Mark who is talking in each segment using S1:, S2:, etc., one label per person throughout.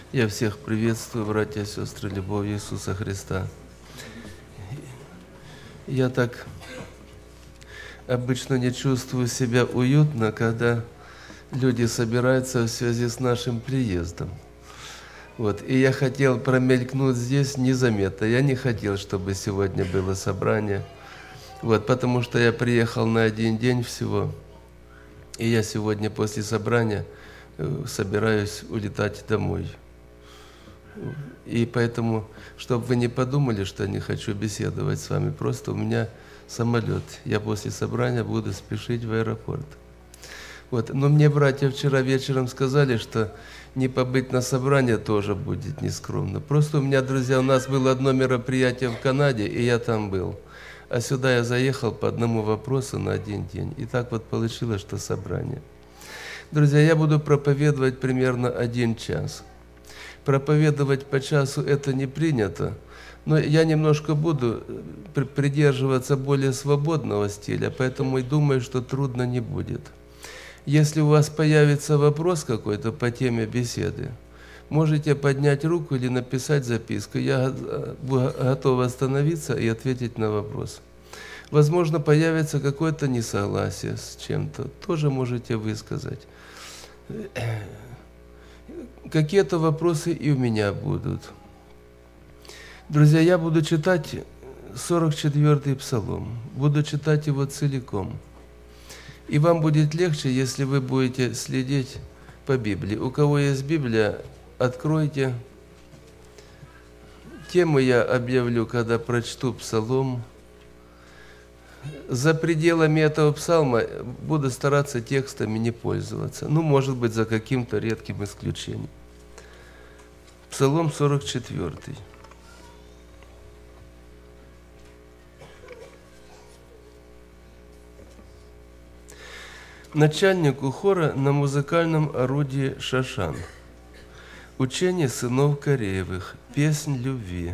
S1: Я всех приветствую, братья и сестры, любовью Иисуса Христа. Я так обычно не чувствую себя уютно, когда люди собираются в связи с нашим приездом. И я хотел промелькнуть здесь незаметно. Я не хотел, чтобы сегодня было собрание, потому что я приехал на один день всего, и я сегодня после собрания собираюсь улетать домой. И поэтому, чтобы вы не подумали, что я не хочу беседовать с вами, просто у меня самолет. Я после собрания буду спешить в аэропорт. Но мне братья вчера вечером сказали, что не побыть на собрании тоже будет нескромно. Просто у меня, друзья, у нас было одно мероприятие в Канаде, и я там был. А сюда я заехал по одному вопросу на один день. И так получилось, что собрание. Друзья, я буду проповедовать примерно 1 час. Проповедовать по часу это не принято, но я немножко буду придерживаться более свободного стиля, поэтому и думаю, что трудно не будет. Если у вас появится вопрос какой-то по теме беседы, можете поднять руку или написать записку. Я готов остановиться и ответить на вопрос. Возможно, появится какое-то несогласие с чем-то, тоже можете высказать. Какие-то вопросы и у меня будут. Друзья, я буду читать 44-й Псалом, буду читать его целиком. И вам будет легче, если вы будете следить по Библии. У кого есть Библия, откройте. Тему я объявлю, когда прочту Псалом. За пределами этого псалма буду стараться текстами не пользоваться. Может быть, за каким-то редким исключением. Псалом 44. Начальнику хора на музыкальном орудии шашан. Учение сынов Кореевых. Песнь любви.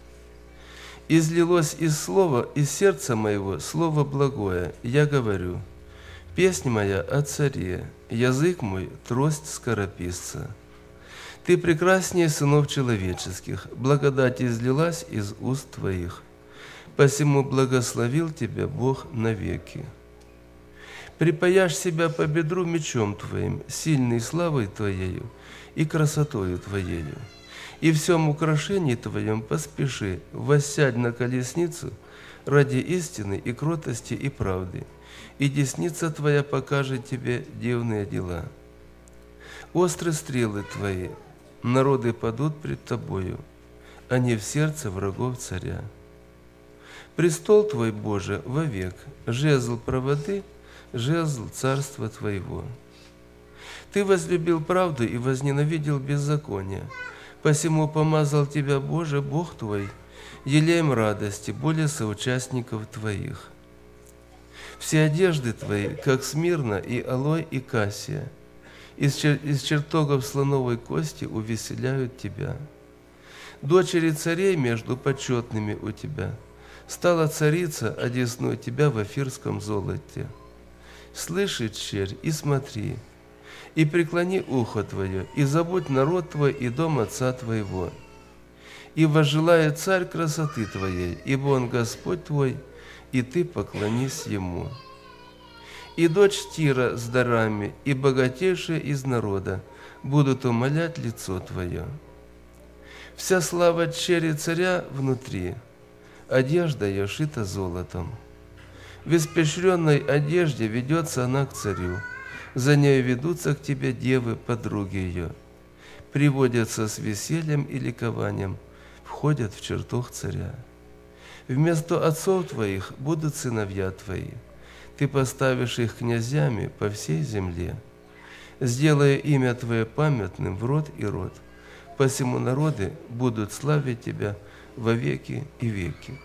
S1: Излилось из сердца моего слово благое. Я говорю, песнь моя о царе, язык мой трость скорописца. Ты прекраснее сынов человеческих, благодать излилась из уст твоих. Посему благословил тебя Бог навеки. Припаяшь себя по бедру мечом твоим, сильной славой твоею и красотою твоею. И в всем украшении твоем поспеши, воссядь на колесницу ради истины и кротости и правды, и десница твоя покажет тебе дивные дела. Острые стрелы твои, народы падут пред тобою, они в сердце врагов царя. Престол твой, Боже, вовек, жезл правоты, жезл царства твоего. Ты возлюбил правду и возненавидел беззаконие. Посему помазал тебя, Боже, Бог твой, елеем радости, более соучастников твоих. Все одежды твои, как смирна и алой и кассия, из чертогов слоновой кости увеселяют тебя. Дочери царей между почетными у тебя, стала царица, одесную тебя в офирском золоте. Слыши, черь, и смотри, и преклони ухо твое, и забудь народ твой и дом отца твоего. И возжелает царь красоты твоей, ибо он Господь твой, и ты поклонись ему. И дочь Тира с дарами, и богатейшие из народа будут умолять лицо твое. Вся слава чери царя внутри, одежда ее шита золотом. В испещренной одежде ведется она к царю, за нею ведутся к тебе девы, подруги ее, приводятся с весельем и ликованием, входят в чертог царя. Вместо отцов твоих будут сыновья твои, ты поставишь их князьями по всей земле, сделая имя твое памятным в род и род, посему народы будут славить тебя во веки и веки.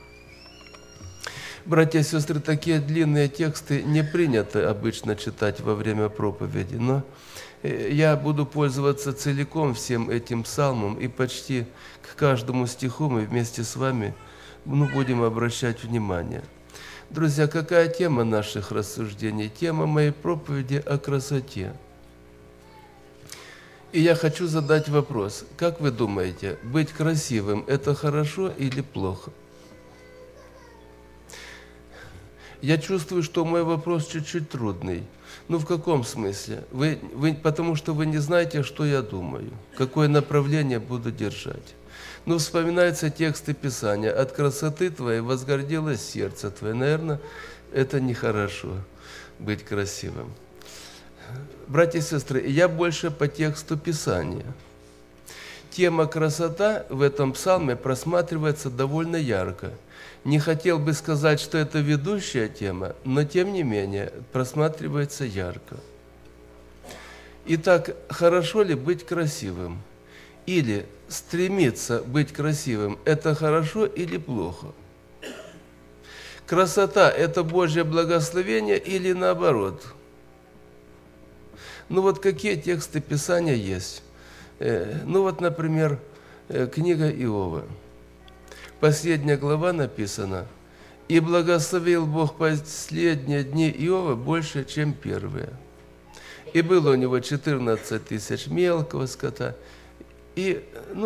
S1: Братья и сестры, такие длинные тексты не принято обычно читать во время проповеди, но я буду пользоваться целиком всем этим псалмом, и почти к каждому стиху мы вместе с вами будем обращать внимание. Друзья, какая тема наших рассуждений? Тема моей проповеди о красоте. И я хочу задать вопрос. Как вы думаете, быть красивым – это хорошо или плохо? Я чувствую, что мой вопрос чуть-чуть трудный. Ну, в каком смысле? Потому что вы не знаете, что я думаю, какое направление буду держать. Ну, вспоминаются тексты Писания. «От красоты твоей возгордилось сердце твое». Наверное, это нехорошо быть красивым. Братья и сестры, я больше по тексту Писания. Тема красота в этом псалме просматривается довольно ярко. Не хотел бы сказать, что это ведущая тема, но тем не менее просматривается ярко. Итак, хорошо ли быть красивым? Или стремиться быть красивым – это хорошо или плохо? Красота – это Божье благословение или наоборот? Ну вот какие тексты Писания есть? Ну вот, например, книга Иова. Последняя глава написана: «И благословил Бог последние дни Иова больше, чем первые. И было у него 14 тысяч мелкого скота, и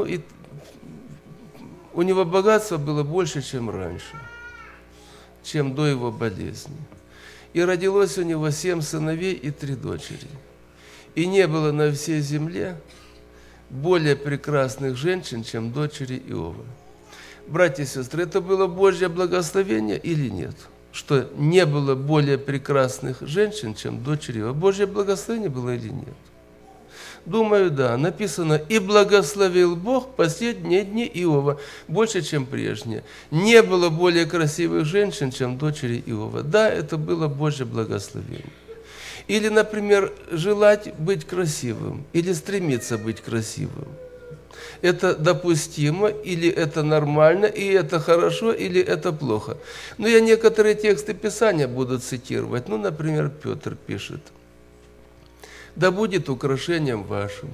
S1: у него богатство было больше, чем раньше, чем до его болезни. И родилось у него 7 сыновей и 3 дочери. И не было на всей земле более прекрасных женщин, чем дочери Иова». Братья и сестры, это было Божье благословение или нет? Что не было более прекрасных женщин, чем дочери Иова. Божье благословение было или нет? Думаю, да. Написано: «И благословил Бог последние дни Иова больше, чем прежние». Не было более красивых женщин, чем дочери Иова. Да, это было Божье благословение. Или, например, желать быть красивым, или стремиться быть красивым. Это допустимо, или это нормально, и это хорошо, или это плохо. Но я некоторые тексты Писания буду цитировать. Ну, например, Петр пишет: «Да будет украшением вашим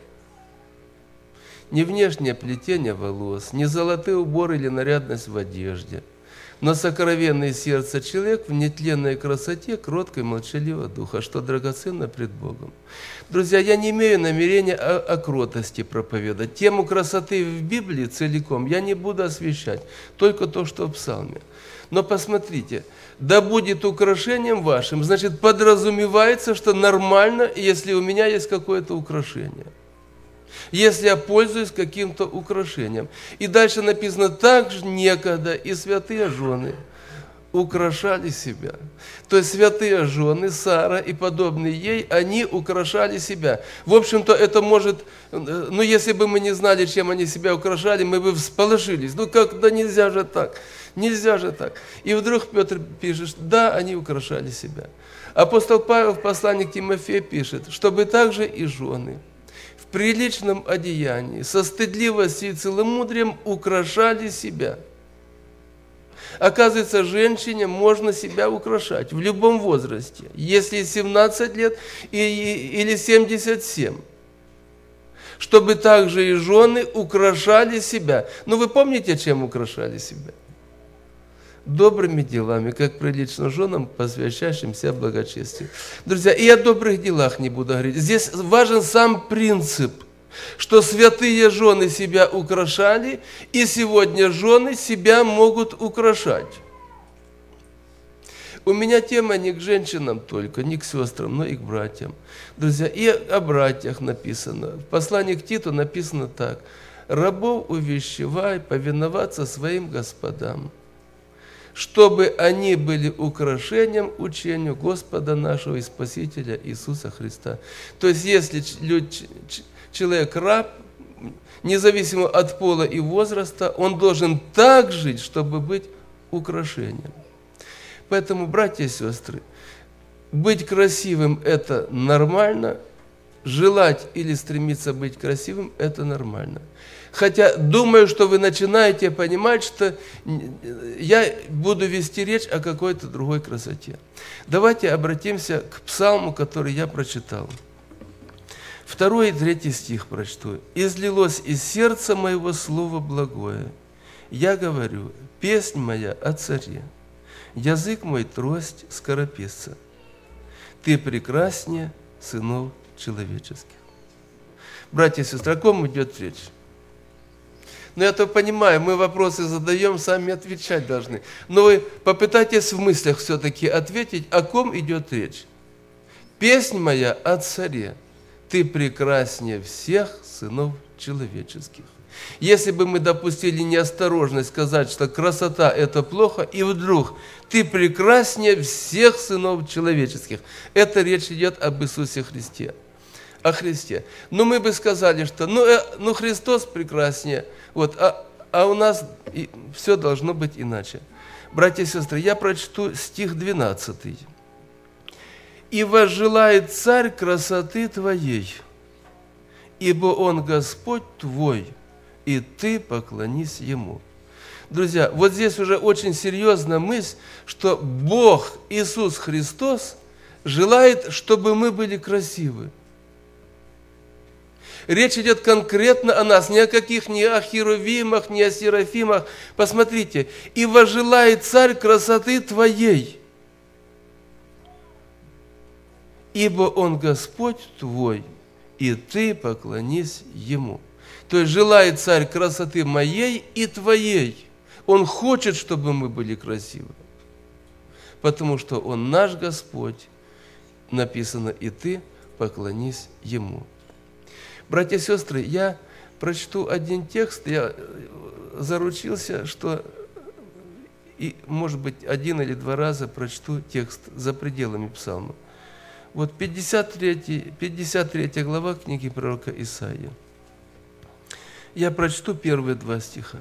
S1: не внешнее плетение волос, не золотые уборы или нарядность в одежде, но сокровенное сердце человек в нетленной красоте, кроткой, молчаливого духа, что драгоценно пред Богом». Друзья, я не имею намерения о кротости проповедовать. Тему красоты в Библии целиком я не буду освещать, только то, что в Псалме. Но посмотрите: «Да будет украшением вашим», значит, подразумевается, что нормально, если у меня есть какое-то украшение. Если я пользуюсь каким-то украшением. И дальше написано: «Так же некогда и святые жены украшали себя». То есть святые жены, Сара и подобные ей, они украшали себя. В общем-то, это может, ну если бы мы не знали, чем они себя украшали, мы бы всполошились. Ну как, да нельзя же так, нельзя же так. И вдруг Петр пишет: да, они украшали себя. Апостол Павел в послании к Тимофею пишет: чтобы также и жены в приличном одеянии, со стыдливостью и целомудрием украшали себя. Оказывается, женщине можно себя украшать в любом возрасте, если 17 лет или 77. Чтобы также и жены украшали себя. Но вы помните, чем украшали себя? Добрыми делами, как прилично женам, посвящающим себя благочестию. Друзья, и о добрых делах не буду говорить. Здесь важен сам принцип, что святые жены себя украшали, и сегодня жены себя могут украшать. У меня тема не к женщинам только, не к сестрам, но и к братьям. Друзья, и о братьях написано. В послании к Титу написано так: «Рабов увещевай повиноваться своим господам, чтобы они были украшением учению Господа нашего и Спасителя Иисуса Христа». То есть, если человек раб, независимо от пола и возраста, он должен так жить, чтобы быть украшением. Поэтому, братья и сестры, быть красивым – это нормально, желать или стремиться быть красивым – это нормально. Хотя думаю, что вы начинаете понимать, что я буду вести речь о какой-то другой красоте. Давайте обратимся к псалму, который я прочитал. 2 и 3 стих прочту. «Излилось из сердца моего слово благое. Я говорю, песнь моя о царе. Язык мой трость скорописца. Ты прекраснее сынов человеческих». Братья и сестры, о ком идет речь? Ну, я-то понимаю, мы вопросы задаем, сами отвечать должны. Но вы попытайтесь в мыслях все-таки ответить, о ком идет речь. Песнь моя о царе, ты прекраснее всех сынов человеческих. Если бы мы допустили неосторожность сказать, что красота – это плохо, и вдруг ты прекраснее всех сынов человеческих, это речь идет об Иисусе Христе, о Христе. Но мы бы сказали, что ну Христос прекраснее, вот, а у нас все должно быть иначе. Братья и сестры, я прочту стих 12. «И возжелает царь красоты твоей, ибо он Господь твой, и ты поклонись Ему». Друзья, вот здесь уже очень серьезная мысль, что Бог, Иисус Христос, желает, чтобы мы были красивы. Речь идет конкретно о нас, ни о каких, ни о херувимах, ни о серафимах. Посмотрите, «И возжелает царь красоты твоей, ибо он Господь твой, и ты поклонись Ему». То есть желает царь красоты моей и твоей. Он хочет, чтобы мы были красивы, потому что Он наш Господь, написано, и ты поклонись Ему. Братья и сестры, я прочту один текст, я заручился, что, и, может быть, 1 или 2 раза прочту текст за пределами псалма. Вот 53 глава книги пророка Исаии. Я прочту первые 2 стиха.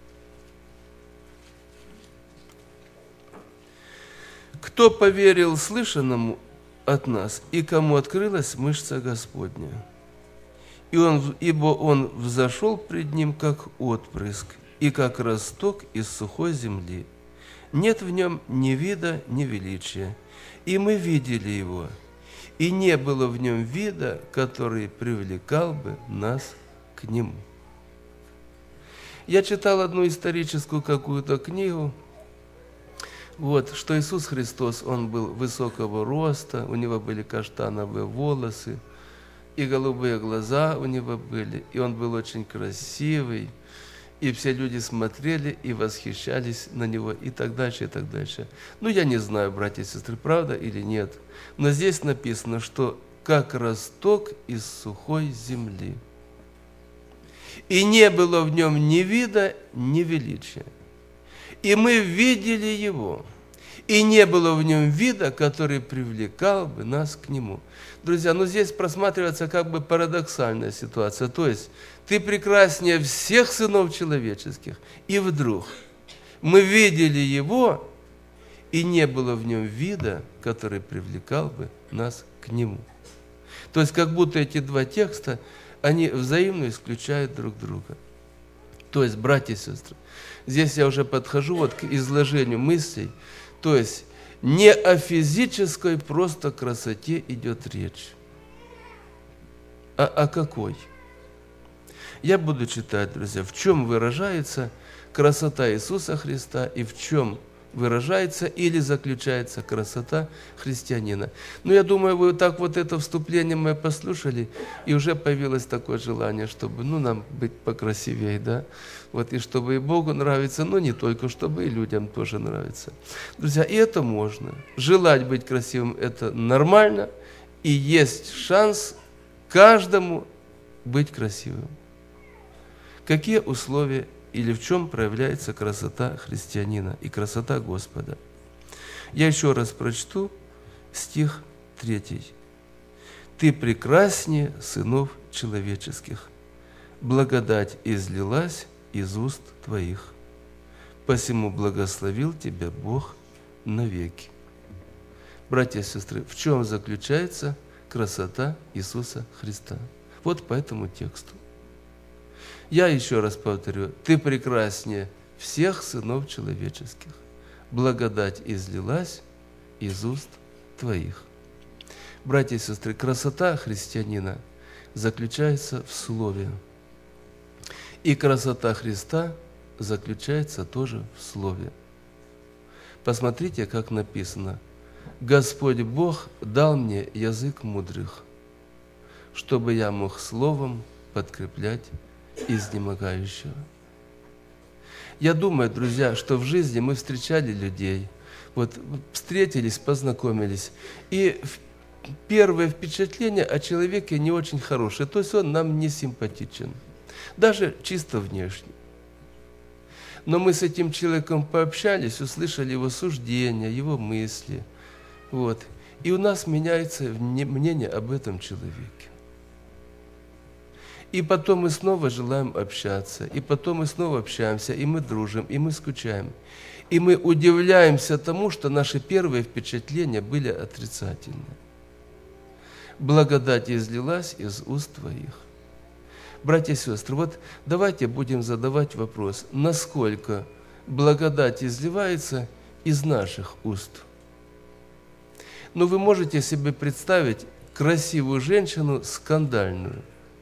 S1: «Кто поверил слышанному от нас, и кому открылась мышца Господня? Ибо он взошел пред ним, как отпрыск, и как росток из сухой земли. Нет в нем ни вида, ни величия. И мы видели его, и не было в нем вида, который привлекал бы нас к нему». Я читал одну историческую какую-то книгу, вот, что Иисус Христос, Он был высокого роста, у Него были каштановые волосы, и голубые глаза у Него были, и Он был очень красивый, и все люди смотрели и восхищались на Него, и так дальше, и так дальше. Ну, я не знаю, братья и сестры, правда или нет, но здесь написано, что как росток из сухой земли. И не было в нем ни вида, ни величия. И мы видели Его, и не было в нем вида, который привлекал бы нас к Нему. Друзья, ну здесь просматривается как бы парадоксальная ситуация. То есть, ты прекраснее всех сынов человеческих, и вдруг мы видели Его, и не было в нем вида, который привлекал бы нас к Нему. То есть, как будто эти 2 текста, они взаимно исключают друг друга. То есть, братья и сестры, здесь я уже подхожу вот к изложению мыслей. То есть, не о физической просто красоте идет речь. А о какой? Я буду читать, друзья, в чем выражается красота Иисуса Христа и в чем выражается или заключается красота христианина. Ну, я думаю, вы так вот это вступление мы послушали, и уже появилось такое желание, чтобы, нам быть покрасивее, да, вот, и чтобы и Богу нравиться, но не только, чтобы и людям тоже нравится. Друзья, и это можно. Желать быть красивым – это нормально, и есть шанс каждому быть красивым. Какие условия или в чем проявляется красота христианина и красота Господа? Я еще раз прочту стих 3. «Ты прекраснее сынов человеческих, благодать излилась из уст твоих, посему благословил тебя Бог навеки». Братья и сестры, в чем заключается красота Иисуса Христа? Вот по этому тексту. Я еще раз повторю, ты прекраснее всех сынов человеческих. Благодать излилась из уст твоих. Братья и сестры, красота христианина заключается в Слове. И красота Христа заключается тоже в Слове. Посмотрите, как написано. «Господь Бог дал мне язык мудрых, чтобы я мог словом подкреплять изнемогающего. Я думаю, друзья, что в жизни мы встречали людей, вот встретились, познакомились, и первое впечатление о человеке не очень хорошее, то есть он нам не симпатичен, даже чисто внешне. Но мы с этим человеком пообщались, услышали его суждения, его мысли, вот, и у нас меняется мнение об этом человеке. И потом мы снова желаем общаться, и потом мы снова общаемся, и мы дружим, и мы скучаем. И мы удивляемся тому, что наши первые впечатления были отрицательны. Благодать излилась из уст твоих. Братья и сестры, вот давайте будем задавать вопрос, насколько благодать изливается из наших уст. Но вы можете себе представить красивую женщину скандальную.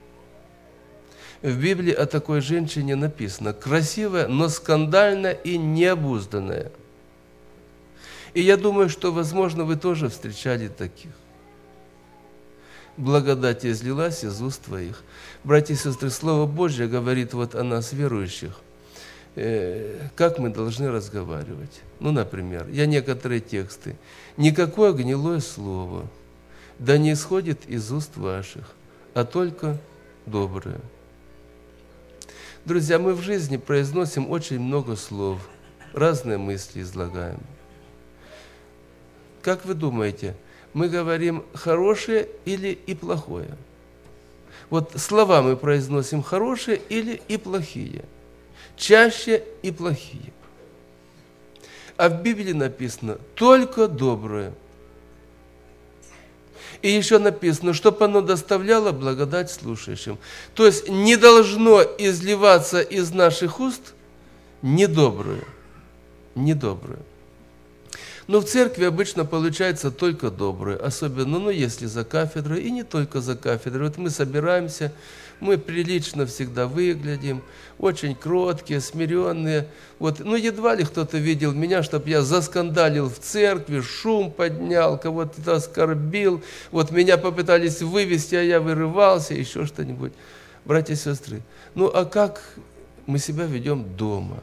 S1: В Библии о такой женщине написано: красивая, но скандальная и необузданная. И я думаю, что, возможно, вы тоже встречали таких. Благодать излилась из уст твоих. Братья и сестры, Слово Божье говорит вот о нас, верующих, как мы должны разговаривать. Ну, например, я некоторые тексты. «Никакое гнилое слово, да не исходит из уст ваших, а только доброе». Друзья, мы в жизни произносим очень много слов, разные мысли излагаем. Как вы думаете, мы говорим хорошее или и плохое? Вот слова мы произносим хорошие или и плохие? Чаще и плохие. А в Библии написано только доброе. И еще написано, чтобы оно доставляло благодать слушающим. То есть не должно изливаться из наших уст недоброе. Недоброе. Но в церкви обычно получается только доброе, особенно, если за кафедрой, и не только за кафедрой. Вот мы собираемся, мы прилично всегда выглядим, очень кроткие, смиренные. Вот, едва ли кто-то видел меня, чтобы я заскандалил в церкви, шум поднял, кого-то оскорбил. Вот меня попытались вывести, а я вырывался, еще что-нибудь. Братья и сестры, а как мы себя ведем дома?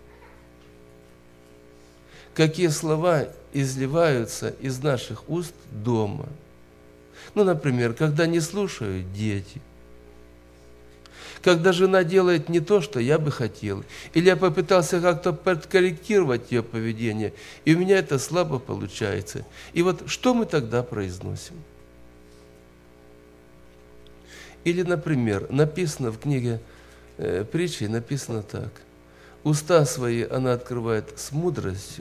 S1: Какие слова изливаются из наших уст дома? Например, когда не слушают дети, когда жена делает не то, что я бы хотел, или я попытался как-то подкорректировать ее поведение, и у меня это слабо получается. И вот что мы тогда произносим? Или, например, написано в книге притчи, написано так: «Уста свои она открывает с мудростью,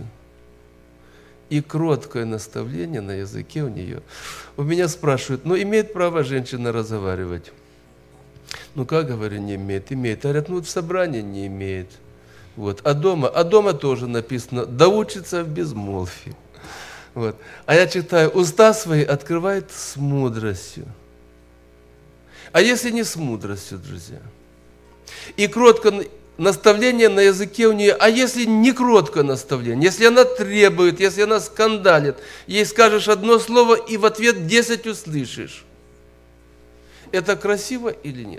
S1: и кроткое наставление на языке у нее». У меня спрашивают, имеет право женщина разговаривать? Как, говорю, не имеет? Имеет. Говорят, в собрании не имеет. Вот. А дома тоже написано: да учится в безмолвии. Вот. А я читаю: уста свои открывает с мудростью. А если не с мудростью, друзья? И кроткое наставление на языке у нее, а если не кроткое наставление, если она требует, если она скандалит, ей скажешь одно слово и в ответ 10 услышишь. Это красиво или нет?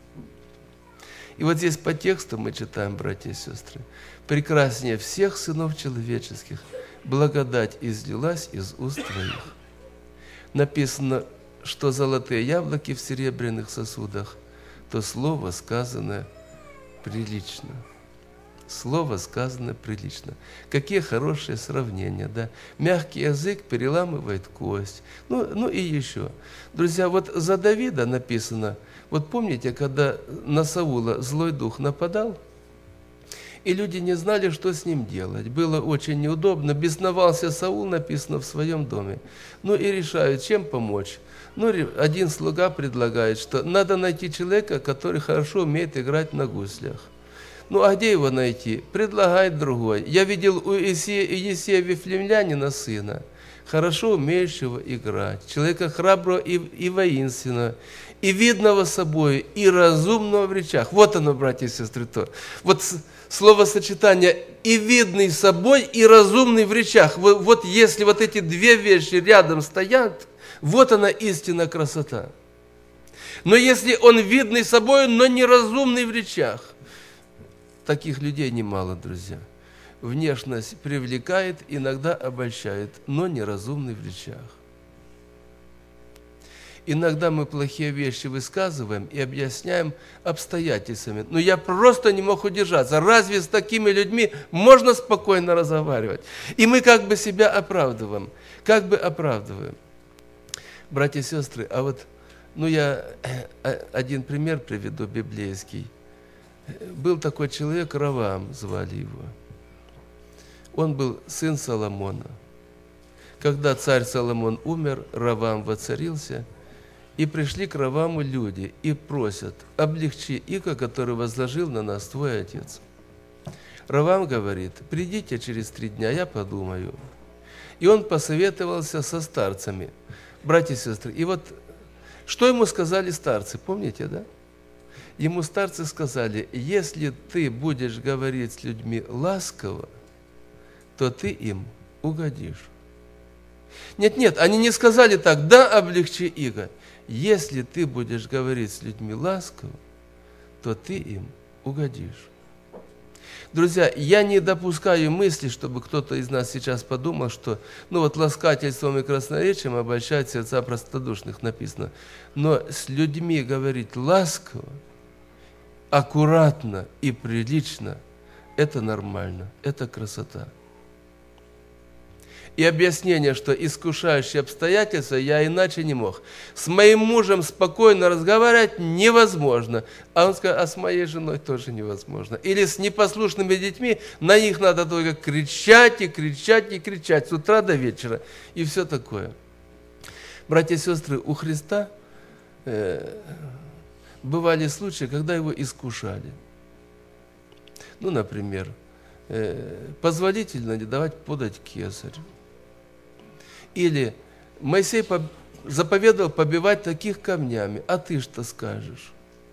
S1: И вот здесь по тексту мы читаем, братья и сестры: прекраснее всех сынов человеческих благодать излилась из уст твоих. Написано, что золотые яблоки в серебряных сосудах, то слово сказанное прилично. Слово сказано прилично. Какие хорошие сравнения, да? Мягкий язык переламывает кость. И еще. Друзья, вот за Давида написано, вот помните, когда на Саула злой дух нападал, и люди не знали, что с ним делать. Было очень неудобно. Бесновался Саул, написано, в своем доме. И решают, чем помочь. Один слуга предлагает, что надо найти человека, который хорошо умеет играть на гуслях. А где его найти? Предлагает другой. Я видел у Иисея Вифлеемлянина сына, хорошо умеющего играть, человека храброго и воинственного, и видного собой, и разумного в речах. Вот оно, братья и сестры, то. Вот словосочетание «и видный собой, и разумный в речах». Вот если вот эти две вещи рядом стоят, вот она истинная красота. Но если он видный собой, но неразумный в речах, таких людей немало, друзья. Внешность привлекает, иногда обольщает, но неразумный в речах. Иногда мы плохие вещи высказываем и объясняем обстоятельствами. Но я просто не мог удержаться. Разве с такими людьми можно спокойно разговаривать? И мы как бы себя оправдываем. Как бы оправдываем. Братья и сестры, а вот, я один пример приведу библейский. Был такой человек, Раваам звали его. Он был сын Соломона. Когда царь Соломон умер, Раваам воцарился, и пришли к Равааму люди и просят: облегчи иго, который возложил на нас твой отец. Раваам говорит: придите через 3 дня, я подумаю. И он посоветовался со старцами. Братья и сестры, и вот что ему сказали старцы, помните, да? Ему старцы сказали: если ты будешь говорить с людьми ласково, то ты им угодишь. Нет, они не сказали так: да, облегчи иго. Если ты будешь говорить с людьми ласково, то ты им угодишь. Друзья, я не допускаю мысли, чтобы кто-то из нас сейчас подумал, что ласкательством и красноречием обольщать сердца простодушных написано. Но с людьми говорить ласково, аккуратно и прилично – это нормально, это красота. И объяснение, что искушающие обстоятельства, я иначе не мог. С моим мужем спокойно разговаривать невозможно. А он сказал: а с моей женой тоже невозможно. Или с непослушными детьми, на них надо только кричать и кричать и кричать с утра до вечера. И все такое. Братья и сестры, у Христа бывали случаи, когда его искушали. Например, позволительно ли давать подать кесарю? Или Моисей заповедовал побивать таких камнями, а ты что скажешь?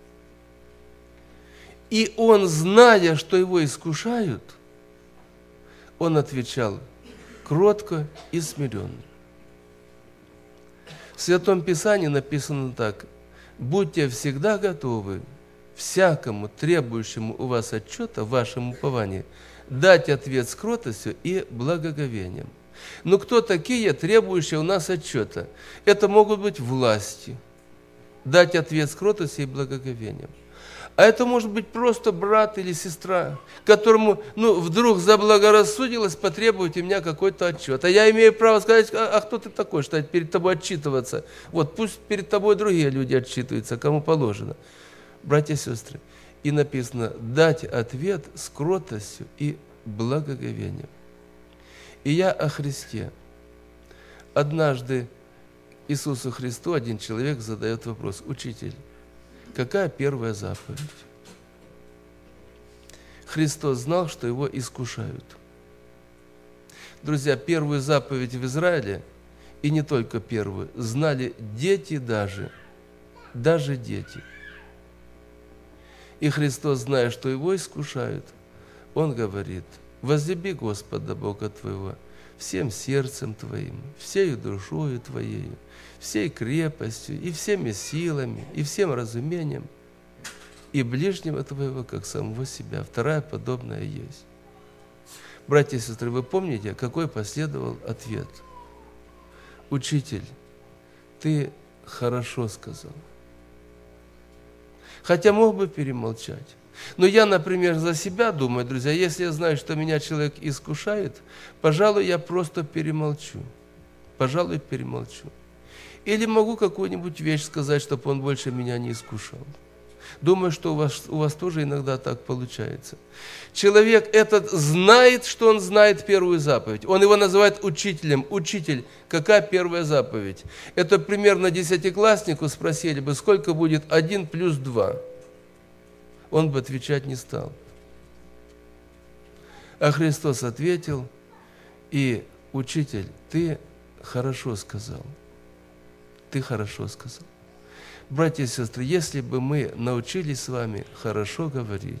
S1: И он, зная, что его искушают, он отвечал кротко и смиренно. В Святом Писании написано так: будьте всегда готовы всякому требующему у вас отчета в вашем уповании дать ответ с кротостью и благоговением. Но кто такие требующие у нас отчета? Это могут быть власти. Дать ответ с кротостью и благоговением. А это может быть просто брат или сестра, которому вдруг заблагорассудилось потребовать у меня какой-то отчет. А я имею право сказать: а кто ты такой, что перед тобой отчитываться? Пусть перед тобой другие люди отчитываются, кому положено. Братья и сестры, и написано: дать ответ с кротостью и благоговением. И я о Христе. Однажды Иисусу Христу один человек задает вопрос: учитель, какая первая заповедь? Христос знал, что его искушают. Друзья, первую заповедь в Израиле, и не только первую, знали дети даже дети. И Христос, зная, что его искушают, Он говорит: возлюби Господа Бога твоего всем сердцем твоим, всею душою твоею, всей крепостью и всеми силами, и всем разумением, и ближнего твоего, как самого себя. Вторая подобная есть. Братья и сестры, вы помните, какой последовал ответ? Учитель, ты хорошо сказал. Хотя мог бы перемолчать. Но я, например, за себя думаю, друзья, если я знаю, что меня человек искушает, пожалуй, я просто перемолчу. Или могу какую-нибудь вещь сказать, чтобы он больше меня не искушал. Думаю, что у вас тоже иногда так получается. Человек этот знает, что он знает первую заповедь. Он его называет учителем. Учитель, какая первая заповедь? Это примерно 10-класснику спросили бы, сколько будет 1 плюс 2. Он бы отвечать не стал. А Христос ответил: и, учитель, ты хорошо сказал. Ты хорошо сказал. Братья и сестры, если бы мы научились с вами хорошо говорить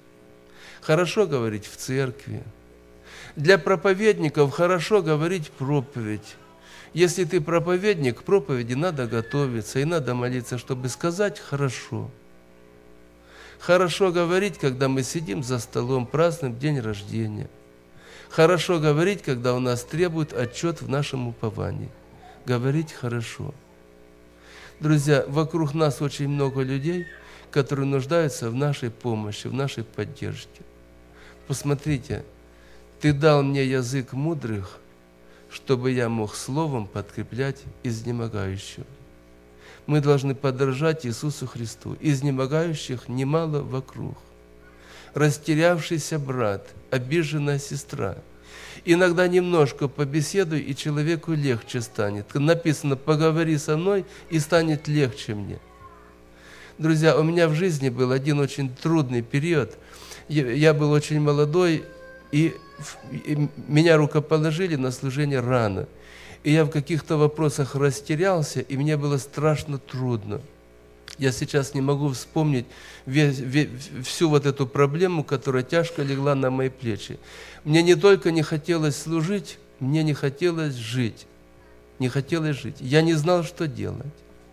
S1: в церкви, для проповедников хорошо говорить проповедь, Если ты проповедник, к проповеди надо готовиться и надо молиться, чтобы сказать хорошо. Хорошо говорить, когда мы сидим за столом, празднуем день рождения. Хорошо говорить, когда у нас требуют отчет в нашем уповании. Говорить хорошо. Друзья, вокруг нас очень много людей, которые нуждаются в нашей помощи, в нашей поддержке. Посмотрите, ты дал мне язык мудрых, чтобы я мог словом подкреплять изнемогающего. Мы должны подражать Иисусу Христу. Изнемогающих немало вокруг. Растерявшийся брат, обиженная сестра. Иногда немножко побеседуй, и человеку легче станет. Написано: поговори со мной, и станет легче мне. Друзья, у меня в жизни был один очень трудный период. Я был очень молодой, и меня рукоположили на служение рано. И я в каких-то вопросах растерялся, и мне было страшно трудно. Я сейчас не могу вспомнить всю вот эту проблему, которая тяжко легла на мои плечи. Мне не только не хотелось служить, мне не хотелось жить. Не хотелось жить. Я не знал, что делать.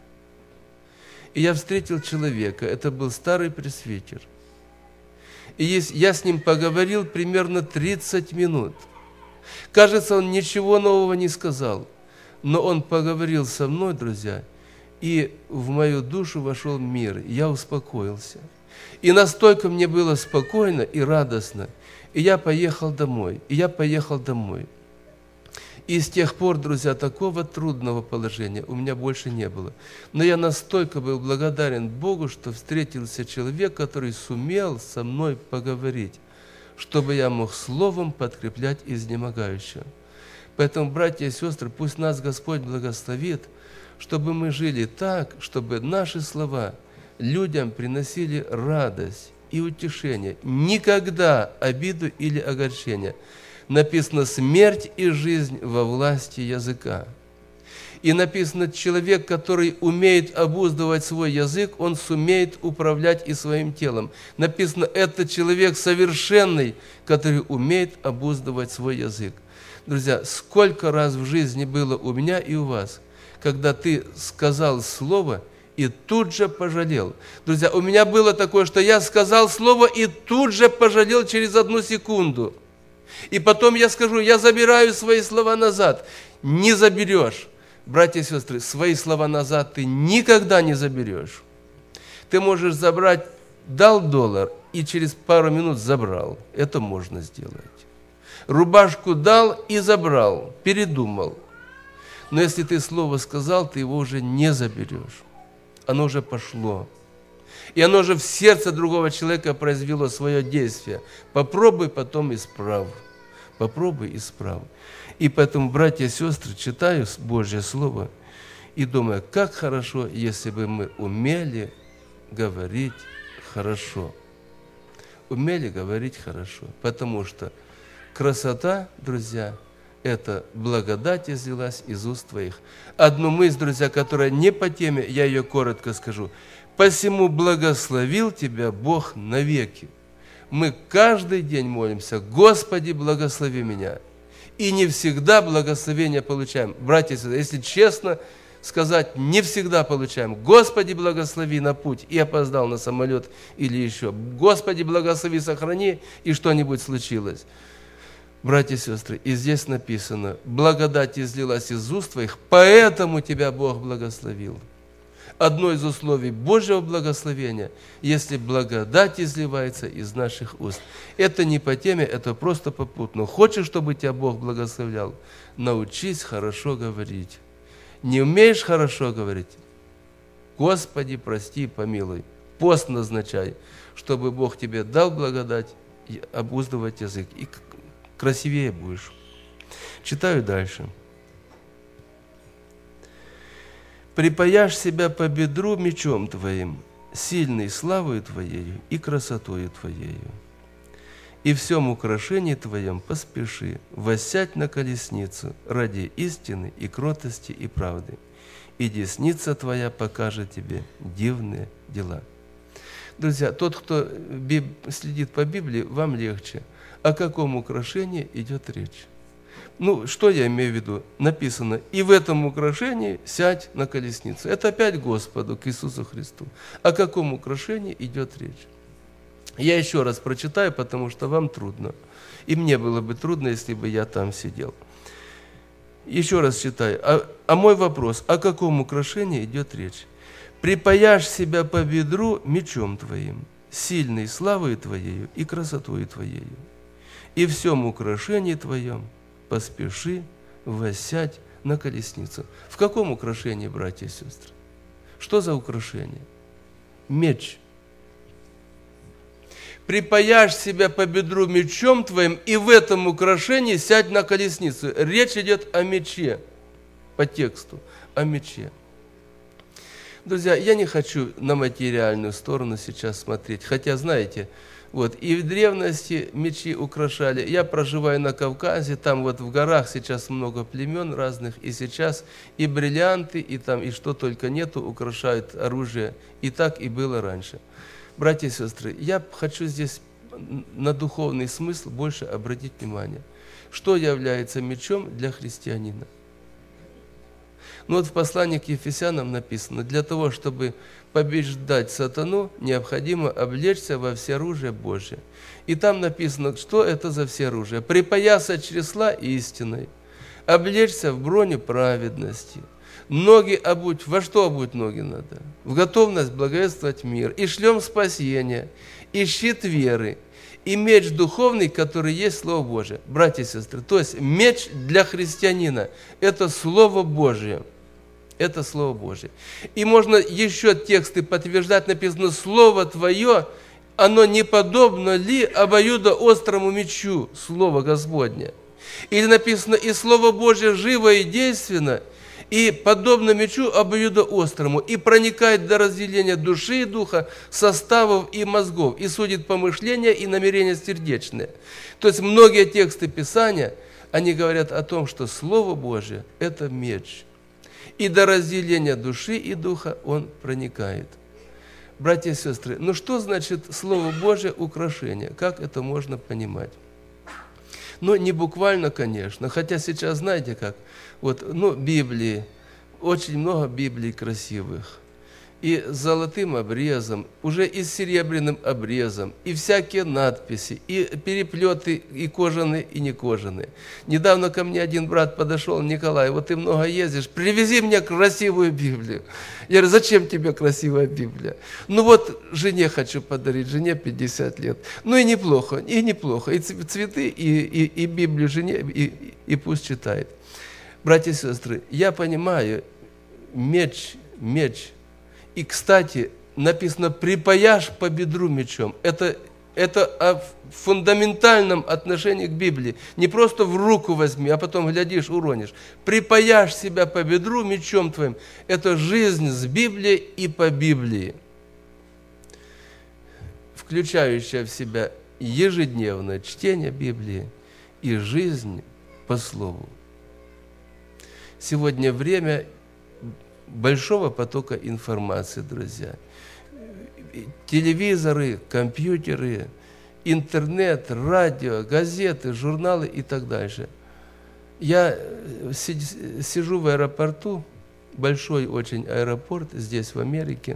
S1: И я встретил человека, это был старый пресвитер. И я с ним поговорил примерно 30 минут. Кажется, он ничего нового не сказал, но он поговорил со мной, друзья, и в мою душу вошел мир, и я успокоился. И настолько мне было спокойно и радостно, и я поехал домой, И с тех пор, друзья, такого трудного положения у меня больше не было. Но я настолько был благодарен Богу, что встретился человек, который сумел со мной поговорить, чтобы я мог словом подкреплять изнемогающего. Поэтому, братья и сестры, пусть нас Господь благословит, чтобы мы жили так, чтобы наши слова людям приносили радость и утешение. Никогда обиду или огорчение. Написано: смерть и жизнь во власти языка. И написано: человек, который умеет обуздывать свой язык, он сумеет управлять и своим телом. Написано: это человек совершенный, который умеет обуздывать свой язык. Друзья, сколько раз в жизни было у меня и у вас, когда ты сказал слово и тут же пожалел. Друзья, у меня было такое, что я сказал слово и тут же пожалел через 1 секунду. И потом я скажу: я забираю свои слова назад. Не заберешь. Братья и сестры, свои слова назад ты никогда не заберешь. Ты можешь забрать, дал $1 и через пару минут забрал. Это можно сделать. Рубашку дал и забрал, передумал. Но если ты слово сказал, ты его уже не заберешь. Оно уже пошло. И оно же в сердце другого человека произвело свое действие. Попробуй, потом исправь. Попробуй, исправь. И поэтому, братья и сестры, читаю Божье Слово и думаю, как хорошо, если бы мы умели говорить хорошо. Умели говорить хорошо. Потому что красота, друзья, это благодать излилась из уст твоих. Одну мысль, друзья, которая не по теме, я ее коротко скажу. «Посему благословил тебя Бог навеки». Мы каждый день молимся: «Господи, благослови меня». И не всегда благословение получаем. Братья и сестры, если честно сказать, не всегда получаем. «Господи, благослови на путь», и опоздал на самолет или еще. «Господи, благослови, сохрани», и что-нибудь случилось. Братья и сестры, и здесь написано: «Благодать излилась из уст твоих, поэтому тебя Бог благословил». Одно из условий Божьего благословения, если благодать изливается из наших уст. Это не по теме, это просто попутно. Хочешь, чтобы тебя Бог благословлял? Научись хорошо говорить. Не умеешь хорошо говорить? Господи, прости, помилуй. Пост назначай, чтобы Бог тебе дал благодать и обуздывать язык. И красивее будешь. Читаю дальше. «Припаяшь себя по бедру мечом твоим, сильный славою твоею и красотою твоею. И в всем украшении твоем поспеши, воссядь на колесницу ради истины и кротости и правды, и десница твоя покажет тебе дивные дела». Друзья, тот, кто следит по Библии, вам легче. О каком украшении идет речь? Ну, что я имею в виду? Написано, и в этом украшении сядь на колесницу. Это опять Господу, к Иисусу Христу. О каком украшении идет речь? Я еще раз прочитаю, потому что вам трудно. И мне было бы трудно, если бы я там сидел. Еще раз читаю. А мой вопрос, о каком украшении идет речь? «Припаяшь себя по бедру мечом твоим, сильной славою твоею и красотою твоею, и в всем украшении твоем поспеши воссядь на колесницу». В каком украшении, братья и сестры? Что за украшение? Меч. «Припаяшь себя по бедру мечом твоим, и в этом украшении сядь на колесницу». Речь идет о мече, по тексту, о мече. Друзья, я не хочу на материальную сторону сейчас смотреть, хотя, знаете, вот, и в древности мечи украшали. Я проживаю на Кавказе, там вот в горах сейчас много племен разных, и сейчас и бриллианты, и там, и что только нету, украшают оружие. И так и было раньше. Братья и сестры, я хочу здесь на духовный смысл больше обратить внимание. Что является мечом для христианина? Ну вот в послании к Ефесянам написано, для того, чтобы побеждать сатану, необходимо облечься во всеоружие Божие. И там написано, что это за всеоружие. «Припоясать чресла истиной, облечься в броню праведности, ноги обуть». Во что обуть ноги надо? В готовность благовествовать мир, и шлем спасения, и щит веры, и меч духовный, который есть Слово Божие. Братья и сестры, то есть меч для христианина – это Слово Божие. Это Слово Божие. И можно еще тексты подтверждать, написано, «Слово Твое, оно не подобно ли обоюдоострому мечу, Слово Господне». Или написано, «И Слово Божие живо и действенно, и подобно мечу обоюдоострому, и проникает до разделения души и духа, составов и мозгов, и судит помышления и намерения сердечные». То есть многие тексты Писания, они говорят о том, что Слово Божие – это меч. И до разделения души и духа он проникает. Братья и сестры, ну что значит Слово Божие украшение? Как это можно понимать? Ну, не буквально, конечно, хотя сейчас, знаете как, вот, ну, Библии, очень много Библий красивых, и с золотым обрезом, уже и с серебряным обрезом, и всякие надписи, и переплеты, и кожаные, и не кожаные. Недавно ко мне один брат подошел: «Николай, вот ты много ездишь, привези мне красивую Библию». Я говорю: «Зачем тебе красивая Библия?» «Ну вот, жене хочу подарить, жене 50 лет». Ну и неплохо, и цветы, и Библию жене, и пусть читает. Братья и сестры, я понимаю, меч. И, кстати, написано «припаяшь по бедру мечом». Это о фундаментальном отношении к Библии. Не просто в руку возьми, а потом, глядишь, уронишь. «Припаяшь себя по бедру мечом твоим». Это жизнь с Библией и по Библии, включающая в себя ежедневное чтение Библии и жизнь по Слову. Сегодня время большого потока информации, друзья. Телевизоры, компьютеры, интернет, радио, газеты, журналы и так дальше. Я сижу в аэропорту, большой очень аэропорт здесь, в Америке.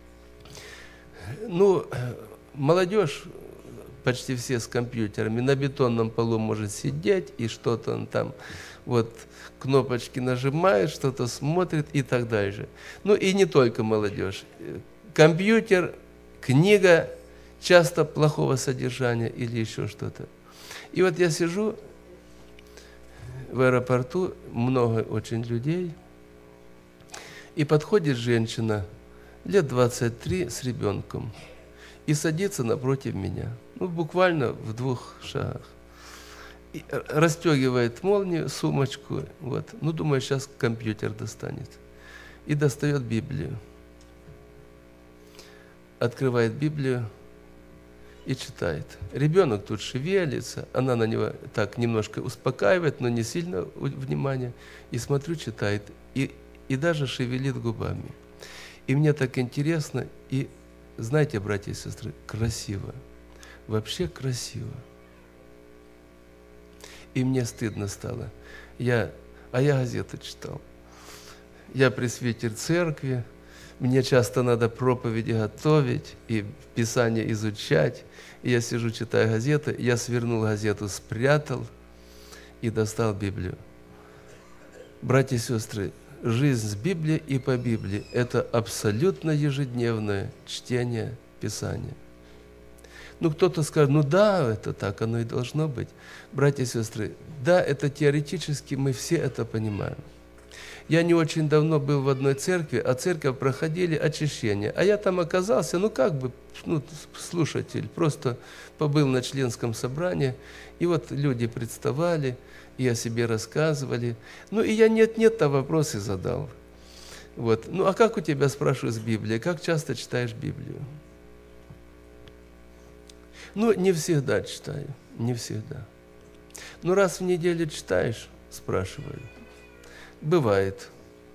S1: Ну, молодежь, почти все с компьютерами, на бетонном полу может сидеть, и что-то он там, вот, кнопочки нажимает, что-то смотрит и так дальше. Ну и не только молодежь. Компьютер, книга, часто плохого содержания или еще что-то. И вот я сижу в аэропорту, много очень людей, и подходит женщина лет 23 с ребенком и садится напротив меня, ну буквально в 2 шагах. И расстегивает молнию, сумочку, вот. Ну, думаю, сейчас компьютер достанет. И достает Библию. Открывает Библию и читает. Ребенок тут шевелится, она на него так немножко успокаивает, но не сильно внимание. И смотрю, читает, и даже шевелит губами. И мне так интересно, и, знаете, братья и сестры, красиво. Вообще красиво. и мне стыдно стало. Я газеты читал. Я пресвитер церкви, мне часто надо проповеди готовить и Писание изучать. И я сижу, читаю газеты, я свернул газету, спрятал и достал Библию. Братья и сестры, жизнь с Библией и по Библии – это абсолютно ежедневное чтение Писания. Кто-то скажет, да, это так, оно и должно быть. Братья и сестры, да, это теоретически, мы все это понимаем. Я не очень давно был в одной церкви, а церковь проходили очищение. А я там оказался, слушатель, просто побыл на членском собрании, и вот люди представали, и о себе рассказывали. И я нет-нет-то вопросы задал. А как у тебя, спрашиваю, с Библией? Как часто читаешь Библию? Не всегда читаю, не всегда. Раз в неделю читаешь, спрашиваю. Бывает.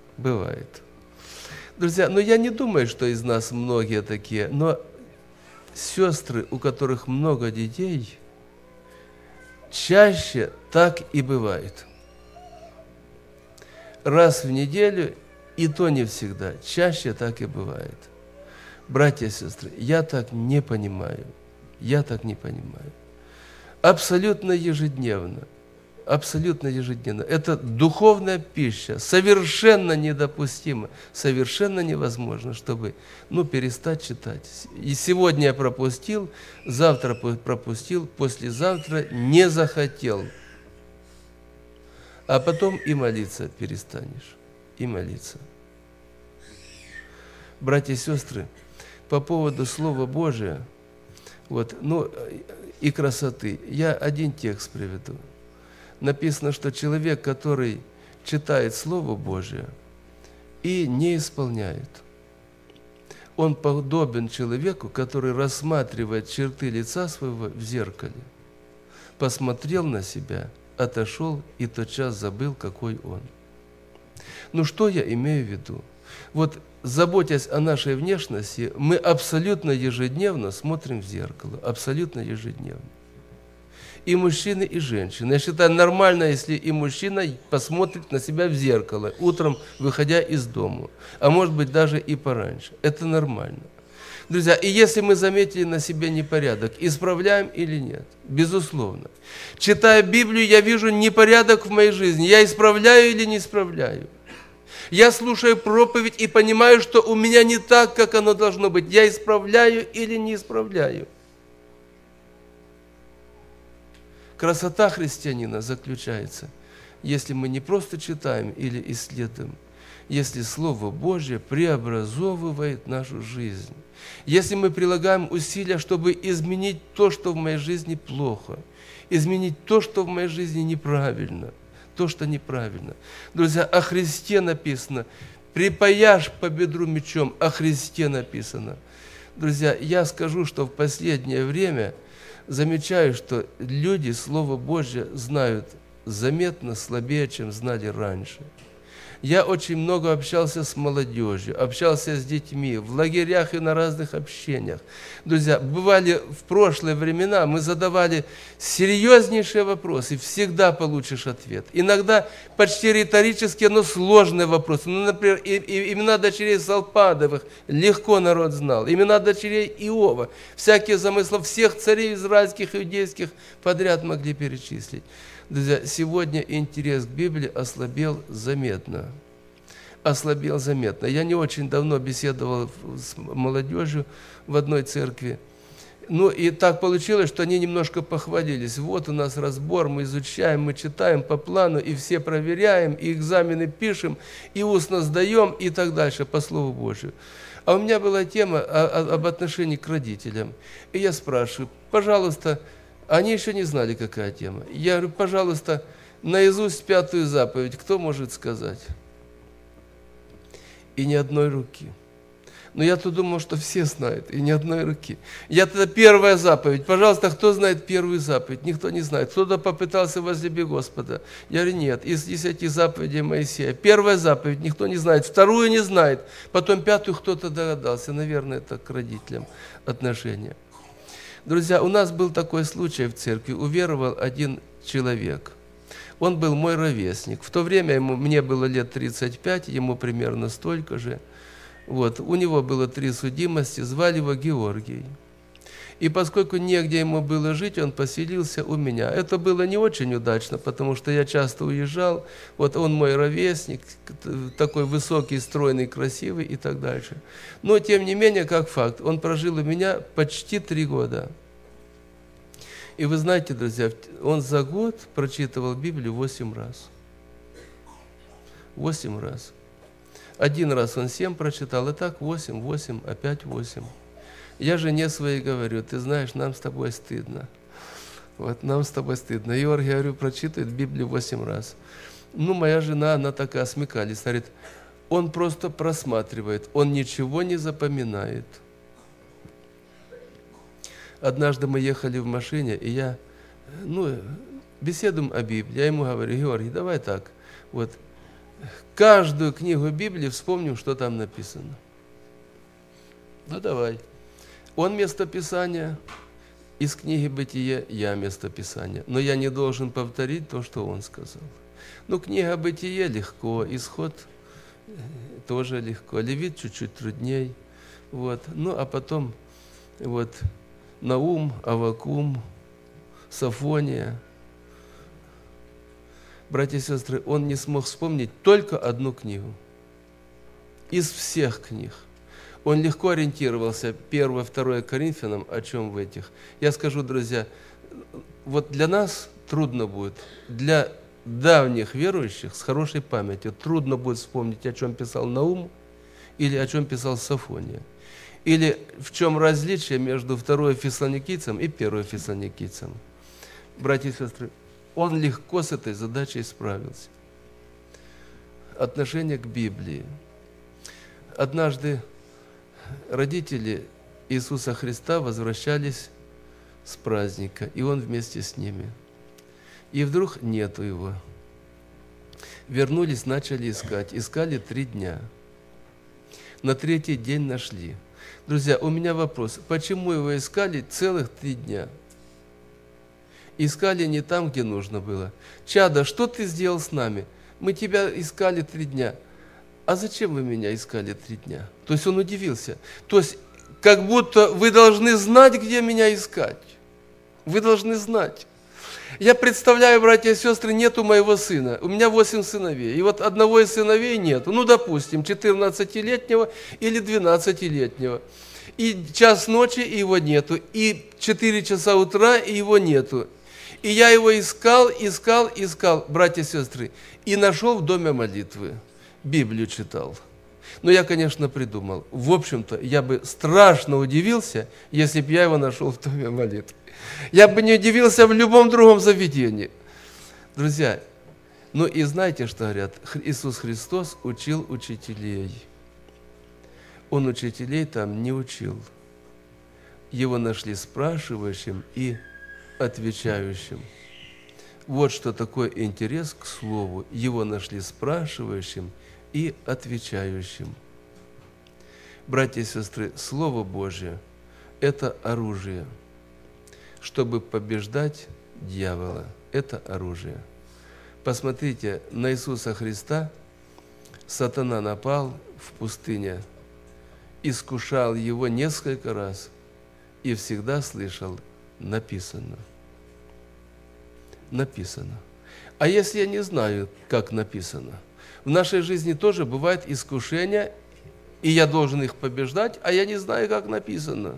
S1: Друзья, я не думаю, что из нас многие такие, но сестры, у которых много детей, чаще так и бывает. Раз в неделю, и то не всегда, чаще так и бывает. Братья и сестры, я так не понимаю. Абсолютно ежедневно. Это духовная пища, совершенно недопустимо, совершенно невозможно, чтобы перестать читать. И сегодня я пропустил, завтра пропустил, послезавтра не захотел. А потом и молиться перестанешь, и молиться. Братья и сестры, по поводу Слова Божия, и красоты, я один текст приведу. Написано, что человек, который читает Слово Божие и не исполняет, он подобен человеку, который рассматривает черты лица своего в зеркале, посмотрел на себя, отошел и тотчас забыл, какой он. Что я имею в виду? Заботясь о нашей внешности, мы абсолютно ежедневно смотрим в зеркало, абсолютно ежедневно. И мужчины, и женщины. Я считаю, нормально, если и мужчина посмотрит на себя в зеркало, утром выходя из дома, а может быть даже и пораньше. Это нормально. Друзья, и если мы заметили на себе непорядок, исправляем или нет? Безусловно. Читая Библию, я вижу непорядок в моей жизни. Я исправляю или не исправляю? Я слушаю проповедь и понимаю, что у меня не так, как оно должно быть. Я исправляю или не исправляю? Красота христианина заключается, если мы не просто читаем или исследуем, если Слово Божье преобразовывает нашу жизнь. Если мы прилагаем усилия, чтобы изменить то, что в моей жизни плохо, изменить то, что в моей жизни неправильно, то, что неправильно. Друзья, о Христе написано, припаяшь по бедру мечом, о Христе написано. Друзья, я скажу, что в последнее время замечаю, что люди Слово Божье знают заметно слабее, чем знали раньше. Я очень много общался с молодежью, общался с детьми, в лагерях и на разных общениях. Друзья, бывали в прошлые времена, мы задавали серьезнейшие вопросы, всегда получишь ответ. Иногда почти риторические, но сложные вопросы. Например, имена дочерей Салпадовых легко народ знал, имена дочерей Иова, всякие замыслы всех царей израильских и иудейских подряд могли перечислить. Друзья, сегодня интерес к Библии ослабел заметно. Я не очень давно беседовал с молодежью в одной церкви. И так получилось, что они немножко похвалились. Вот у нас разбор, мы изучаем, мы читаем по плану, и все проверяем, и экзамены пишем, и устно сдаем, и так дальше, по Слову Божию. А у меня была тема об отношении к родителям. И я спрашиваю, пожалуйста, они еще не знали, какая тема. Я говорю, пожалуйста, наизусть 5-ю заповедь, кто может сказать? И ни одной руки. Но я-то думал, что все знают, и ни одной руки. Я тогда 1-я заповедь. Пожалуйста, кто знает 1-ю заповедь? Никто не знает. Кто-то попытался возлюби Господа. Я говорю, нет, из 10 заповедей Моисея. 1-я заповедь никто не знает, 2-ю не знает. Потом 5-ю кто-то догадался. Наверное, это к родителям отношения. Друзья, у нас был такой случай в церкви. Уверовал один человек. Он был мой ровесник. В то время мне было лет 35, ему примерно столько же. Вот. У него было 3 судимости, звали его Георгий. И поскольку негде ему было жить, он поселился у меня. Это было не очень удачно, потому что я часто уезжал. Вот он мой ровесник, такой высокий, стройный, красивый и так дальше. Но, тем не менее, как факт, он прожил у меня почти 3 года. И вы знаете, друзья, он за год прочитывал Библию 8 раз. 8 раз. 1 раз он 7 прочитал, и так 8, опять 8. Я жене своей говорю: ты знаешь, нам с тобой стыдно. Вот, нам с тобой стыдно. Георгий, говорю, прочитывает Библию 8 раз. Ну, моя жена, она такая смекалица, говорит, он просто просматривает, он ничего не запоминает. Однажды мы ехали в машине, и я, беседуем о Библии. Я ему говорю: Георгий, давай так, вот, каждую книгу Библии вспомним, что там написано. Ну, давай. Он местописание, из книги «Бытие» я местописание. Но я не должен повторить то, что он сказал. Ну, книга «Бытие» легко, Исход тоже легко, Левит чуть-чуть трудней. Вот. Ну, а потом вот Наум, Аввакум, Софония. Братья и сестры, он не смог вспомнить только одну книгу из всех книг. Он легко ориентировался, 1-2 Коринфянам, о чем в этих. Я скажу, друзья, вот для нас трудно будет, для давних верующих с хорошей памятью, трудно будет вспомнить, о чем писал Наум или о чем писал Софония. Или в чем различие между 2 Фессалоникийцам и 1 Фессалоникийцам. Братья и сестры, он легко с этой задачей справился. Отношение к Библии. Однажды родители Иисуса Христа возвращались с праздника, и он вместе с ними. И вдруг нету его. Вернулись, начали искать. Искали 3 дня. На 3-й день нашли. Друзья, у меня вопрос. Почему его искали целых 3 дня? Искали не там, где нужно было. Чадо, что ты сделал с нами? Мы тебя искали 3 дня. А зачем вы меня искали 3 дня? То есть он удивился. То есть как будто вы должны знать, где меня искать. Вы должны знать. Я представляю, братья и сестры, нету моего сына. У меня 8 сыновей. И вот одного из сыновей нету. Ну, допустим, 14-летнего или 12-летнего. И 1:00 ночи, и его нету. И 4 часа утра, и его нету. И я его искал, братья и сестры. И нашел в доме молитвы. Библию читал. Но я, конечно, придумал. В общем-то, я бы страшно удивился, если бы я его нашел в доме молитвы. Я бы не удивился в любом другом заведении. Друзья, ну и знаете, что говорят? Иисус Христос учил учителей. Он учителей там не учил. Его нашли спрашивающим и отвечающим. Вот что такое интерес к Слову. Его нашли спрашивающим и отвечающим. Братья и сестры, Слово Божье – это оружие, чтобы побеждать дьявола. Это оружие. Посмотрите, на Иисуса Христа сатана напал в пустыне, искушал его несколько раз и всегда слышал: написано. Написано. А если я не знаю, как написано? В нашей жизни тоже бывают искушения, и я должен их побеждать, а я не знаю, как написано.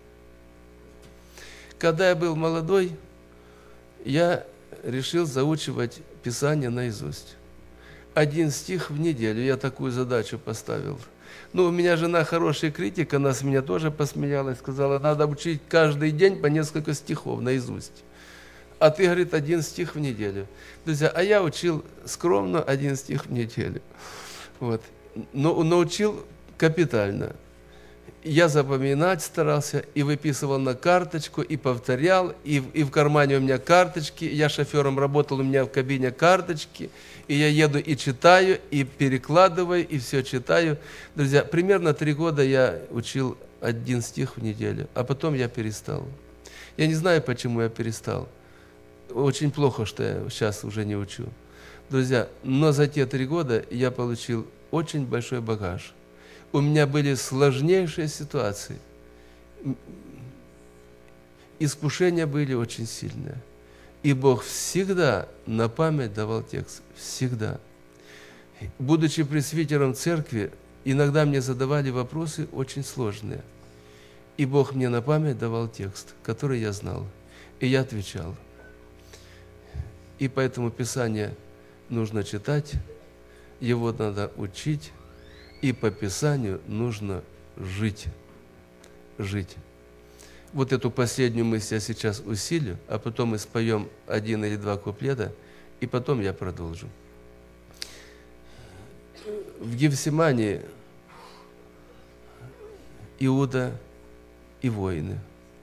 S1: Когда я был молодой, я решил заучивать Писание наизусть. 1 стих в неделю, я такую задачу поставил. Ну, у меня жена хороший критик, она с меня тоже посмеялась, сказала, надо учить каждый день по несколько стихов наизусть. А ты, говорит, 1 стих в неделю. Друзья, а я учил скромно 1 стих в неделю. Вот. Но научил капитально. Я запоминать старался, и выписывал на карточку, и повторял, и в кармане у меня карточки. Я шофером работал, у меня в кабине карточки. И я еду и читаю, и перекладываю, и все читаю. Друзья, примерно 3 года я учил 1 стих в неделю, а потом я перестал. Я не знаю, почему я перестал. очень плохо, что я сейчас уже не учу. Друзья, но за те 3 года я получил очень большой багаж. У меня были сложнейшие ситуации. Искушения были очень сильные. И Бог всегда на память давал текст. Всегда. Будучи пресвитером церкви, иногда мне задавали вопросы очень сложные. И Бог мне на память давал текст, который я знал. И я отвечал. И поэтому Писание нужно читать, его надо учить, и по Писанию нужно жить. Жить. Вот эту последнюю мысль я сейчас усилю, а потом мы споем 1 или 2 куплета, и потом я продолжу. В Гефсимании Иуда и воины.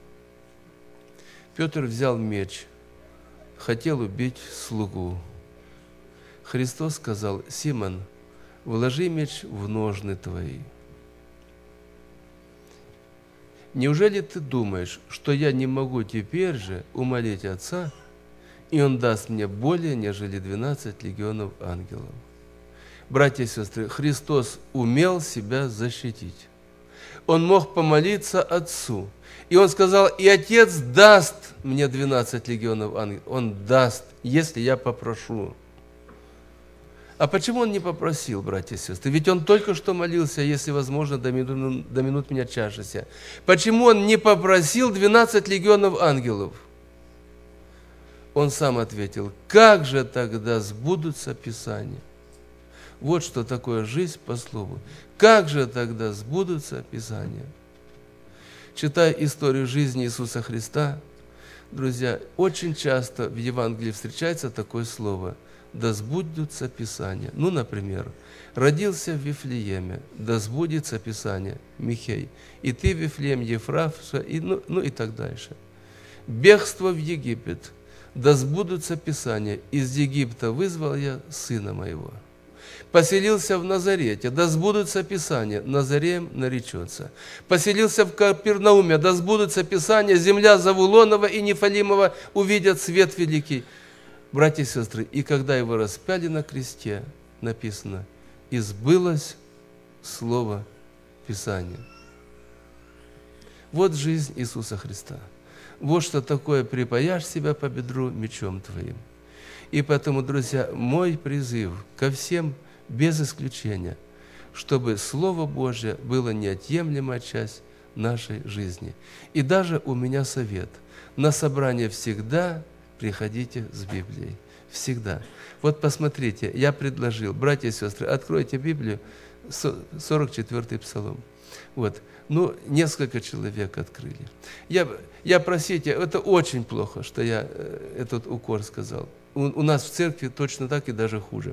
S1: Петр взял меч, хотел убить слугу. Христос сказал: Симон, вложи меч в ножны твои. Неужели ты думаешь, что я не могу теперь же умолить Отца, и Он даст мне более, нежели 12 легионов ангелов? Братья и сестры, Христос умел себя защитить. Он мог помолиться Отцу. И Он сказал: и Отец даст мне 12 легионов ангелов. Он даст, если я попрошу. А почему Он не попросил, братья и сестры? Ведь Он только что молился, если возможно, до минут меня чашися. Почему Он не попросил 12 легионов ангелов? Он сам ответил: как же тогда сбудутся Писания? Вот что такое жизнь по слову. Как же тогда сбудутся Писания? Читая историю жизни Иисуса Христа, друзья, очень часто в Евангелии встречается такое слово: да сбудутся Писания. Ну, например, родился в Вифлееме, да сбудется Писание, Михей. И ты, Вифлеем Ефрафша, и так дальше. Бегство в Египет, да сбудутся Писания. Из Египта вызвал я сына моего. Поселился в Назарете, да сбудутся Писания, Назареем наречется. Поселился в Капернауме, да сбудутся Писания, земля Завулонова и Нефалимова увидят свет великий. Братья и сестры, и когда его распяли на кресте, написано: и сбылось слово Писания. Вот жизнь Иисуса Христа. Вот что такое: припаяшь себя по бедру мечом твоим. И поэтому, друзья, мой призыв ко всем без исключения, чтобы Слово Божье было неотъемлемая часть нашей жизни. И даже у меня совет: на собрание всегда приходите с Библией. Всегда. Вот посмотрите, я предложил, братья и сестры, откройте Библию, 44-й Псалом. Вот. Ну, несколько человек открыли. Я простите, это очень плохо, что я этот укор сказал. У нас в церкви точно так и даже хуже.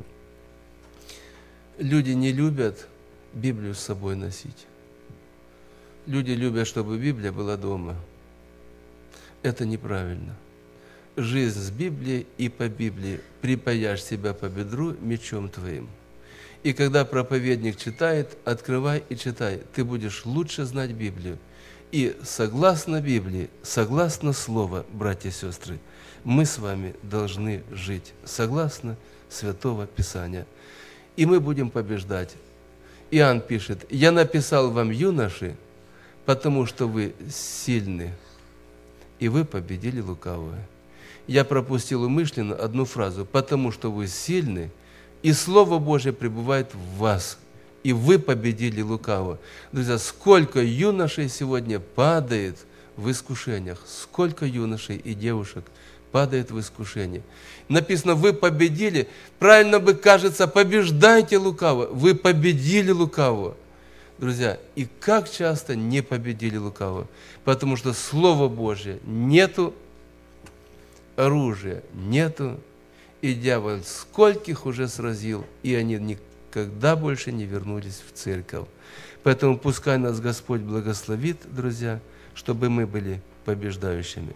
S1: Люди не любят Библию с собой носить. Люди любят, чтобы Библия была дома. Это неправильно. Жизнь с Библией и по Библии. Припаяшь себя по бедру мечом твоим. И когда проповедник читает, открывай и читай. Ты будешь лучше знать Библию. И согласно Библии, согласно Слову, братья и сестры, мы с вами должны жить согласно Святого Писания. И мы будем побеждать. Иоанн пишет: «Я написал вам, юноши, потому что вы сильны, и вы победили лукавого». Я пропустил умышленно одну фразу: «потому что вы сильны, и Слово Божие пребывает в вас, и вы победили лукавого». Друзья, сколько юношей сегодня падает в искушениях, сколько юношей и девушек падает в искушение. Написано: вы победили. Правильно бы, кажется, побеждайте лукавого. Вы победили лукавого. Друзья, и как часто не победили лукавого? Потому что Слово Божие нету, оружия нету, и дьявол скольких уже сразил, и они никогда больше не вернулись в церковь. Поэтому пускай нас Господь благословит, друзья, чтобы мы были побеждающими.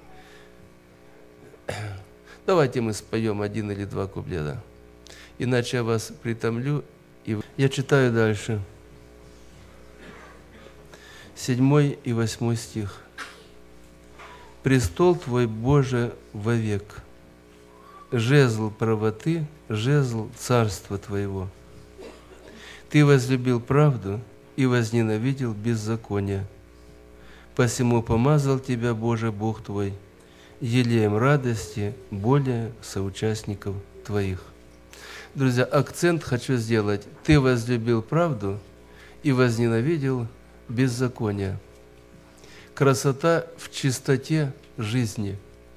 S1: Давайте мы споем 1 или 2 куплета, иначе я вас притомлю. Я читаю дальше. 7 и 8 стих. «Престол Твой, Боже, вовек, жезл правоты, жезл царства Твоего. Ты возлюбил правду и возненавидел беззаконие. Посему помазал Тебя, Боже, Бог Твой, елеем радости более соучастников Твоих. Друзья, акцент хочу сделать. Ты возлюбил правду и возненавидел беззаконие. Красота в чистоте жизни.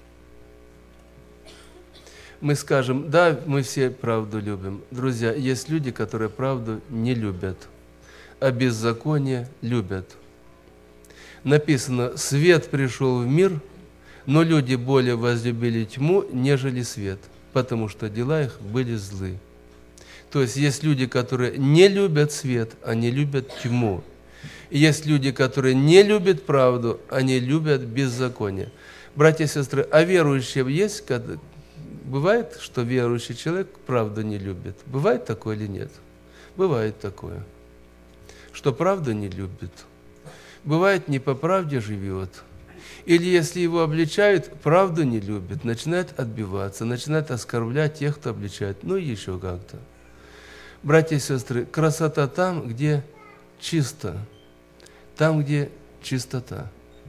S1: Мы скажем, да, мы все правду любим. Друзья, есть люди, которые правду не любят, а беззаконие любят. Написано, свет пришел в мир, но люди более возлюбили тьму, нежели свет, потому что дела их были злы. То есть люди, которые не любят свет, они любят тьму. И есть люди, которые не любят правду, они любят беззаконие. Братья и сестры, а верующие есть, когда... Бывает, что верующий человек правду не любит? Бывает такое или нет? Бывает такое, что правду не любит. Бывает, не по правде живет. Или если его обличают, правду не любит, начинает отбиваться, начинает оскорблять тех, кто обличает. Ну и еще как-то. Братья и сестры, красота там, где чисто, там, где чистота.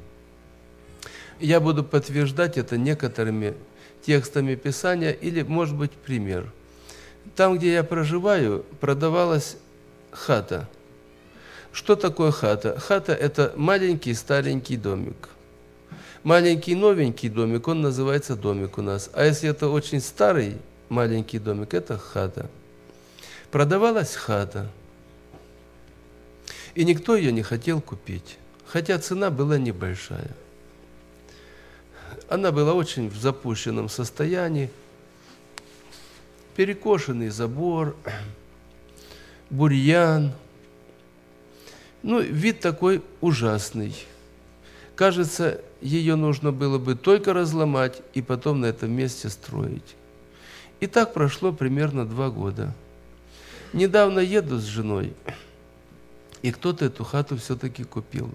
S1: Я буду подтверждать это некоторыми текстами Писания или, может быть, пример. Там, где я проживаю, продавалась хата. Что такое хата? Хата – это маленький старенький домик. Маленький новенький домик, он называется домик у нас. А если это очень старый маленький домик, это хата. Продавалась хата. И никто ее не хотел купить, хотя цена была небольшая. Она была очень в запущенном состоянии, перекошенный забор, бурьян. Ну, вид такой ужасный. Кажется, ее нужно было бы только разломать и потом на этом месте строить. И так прошло примерно 2 года. Недавно еду с женой, и кто-то эту хату все-таки купил.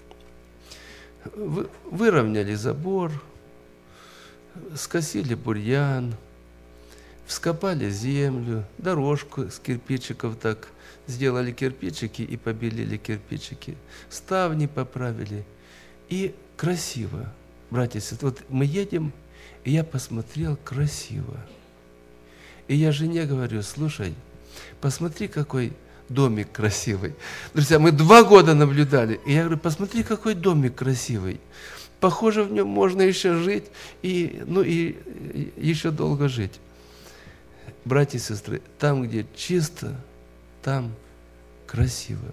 S1: Выровняли забор, скосили бурьян, вскопали землю, дорожку с кирпичиков так сделали кирпичики и побелили кирпичики, ставни поправили. И красиво, братья и сестры. Вот мы едем, и я посмотрел, красиво. И я жене говорю, слушай, посмотри, какой домик красивый. Друзья, мы 2 года наблюдали, и я говорю, посмотри, какой домик красивый. Похоже, в нем можно еще жить, и еще долго жить. Братья и сестры, там, где чисто, там красиво.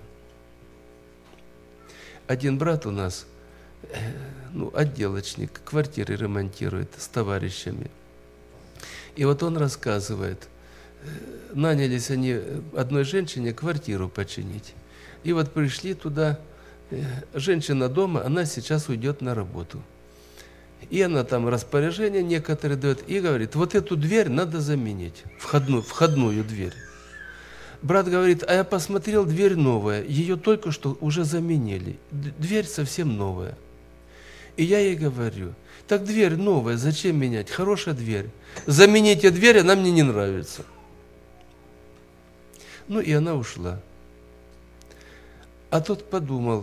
S1: Один брат у нас, отделочник, квартиры ремонтирует с товарищами. И вот он рассказывает, нанялись они одной женщине квартиру починить. И вот пришли туда, женщина дома, она сейчас уйдет на работу. И она там распоряжение некоторые дает и говорит, вот эту дверь надо заменить, входную дверь. Брат говорит, а я посмотрел, дверь новая, ее только что уже заменили, дверь совсем новая. И я ей говорю, так дверь новая, зачем менять, хорошая дверь, замените дверь, она мне не нравится. Ну и она ушла. А тот подумал,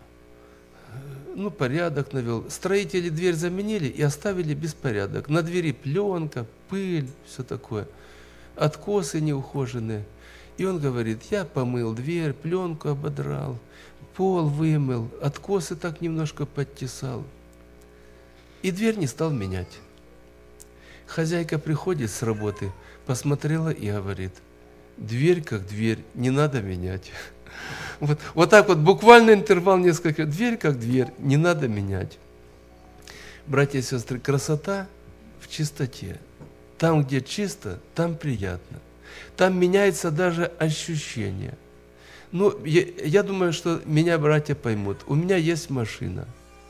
S1: порядок навел. Строители дверь заменили и оставили беспорядок. На двери пленка, пыль, все такое. Откосы неухоженные. И он говорит, я помыл дверь, пленку ободрал, пол вымыл, откосы так немножко подтесал. И дверь не стал менять. Хозяйка приходит с работы, посмотрела и говорит, дверь как дверь, не надо менять. Вот так вот, буквально интервал несколько, дверь как дверь, не надо менять. Братья и сестры, красота в чистоте. Там, где чисто, там приятно. Там меняется даже ощущение. Я думаю, что меня братья поймут. У меня есть машина.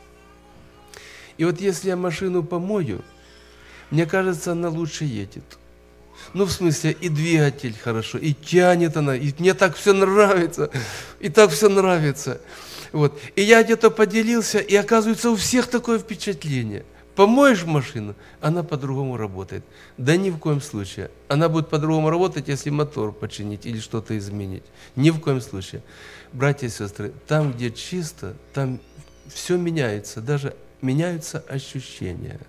S1: И вот если я машину помою, мне кажется, она лучше едет. В смысле, и двигатель хорошо, и тянет она, и мне так все нравится, и так все нравится. Вот. И я где-то поделился, и оказывается, у всех такое впечатление. помоешь машину, она по-другому работает. Да ни в коем случае. Она будет по-другому работать, если мотор починить или что-то изменить. Ни в коем случае. Братья и сестры, там, где чисто, там все меняется, даже меняются ощущения.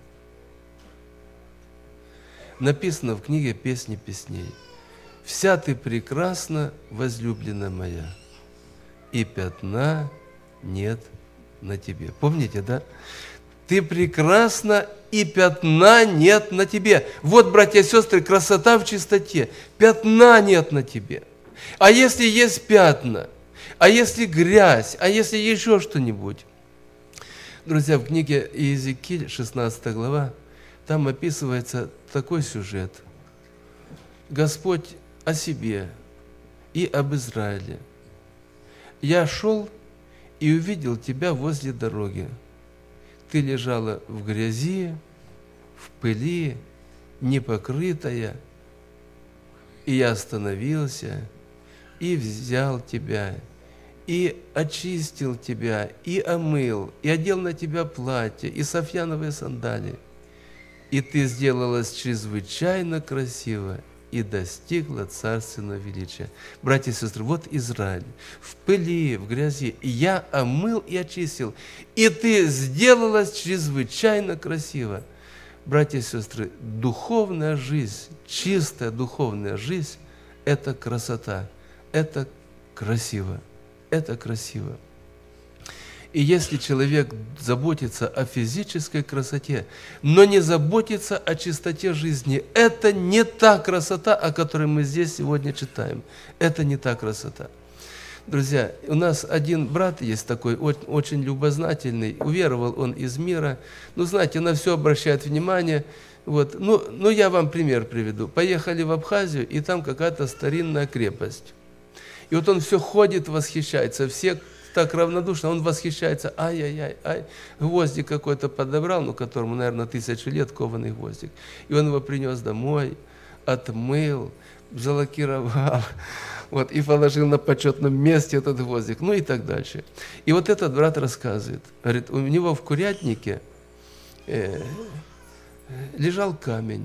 S1: Написано в книге «Песни песней». «Вся ты прекрасна, возлюбленная моя, и пятна нет на тебе». Помните, да? Ты прекрасна, и пятна нет на тебе. Вот, братья и сестры, красота в чистоте. Пятна нет на тебе. А если есть пятна, а если грязь, а если еще что-нибудь? Друзья, в книге Иезекииль, 16 глава, там описывается такой сюжет. Господь о себе и об Израиле. «Я шел и увидел тебя возле дороги. Ты лежала в грязи, в пыли, непокрытая, и я остановился и взял тебя, и очистил тебя, и омыл, и одел на тебя платье, и софьяновые сандалии. И ты сделалась чрезвычайно красива и достигла царственного величия». Братья и сестры, вот Израиль, в пыли, в грязи. И я омыл и очистил, и ты сделалась чрезвычайно красива. Братья и сестры, духовная жизнь, чистая духовная жизнь – это красота, это красиво, это красиво. И если человек заботится о физической красоте, но не заботится о чистоте жизни, это не та красота, о которой мы здесь сегодня читаем. Это не та красота. Друзья, у нас один брат есть такой, очень любознательный, уверовал он из мира, знаете, на все обращает внимание. Вот. Я вам пример приведу. Поехали в Абхазию, и там какая-то старинная крепость. И вот он все ходит, восхищается, все так равнодушно, он восхищается, ай-яй-яй, гвоздик какой-то подобрал, которому, наверное, 1000 лет, кованый гвоздик. И он его принес домой, отмыл, залакировал, и положил на почетном месте этот гвоздик, и так дальше. И вот этот брат рассказывает, говорит, у него в курятнике лежал камень,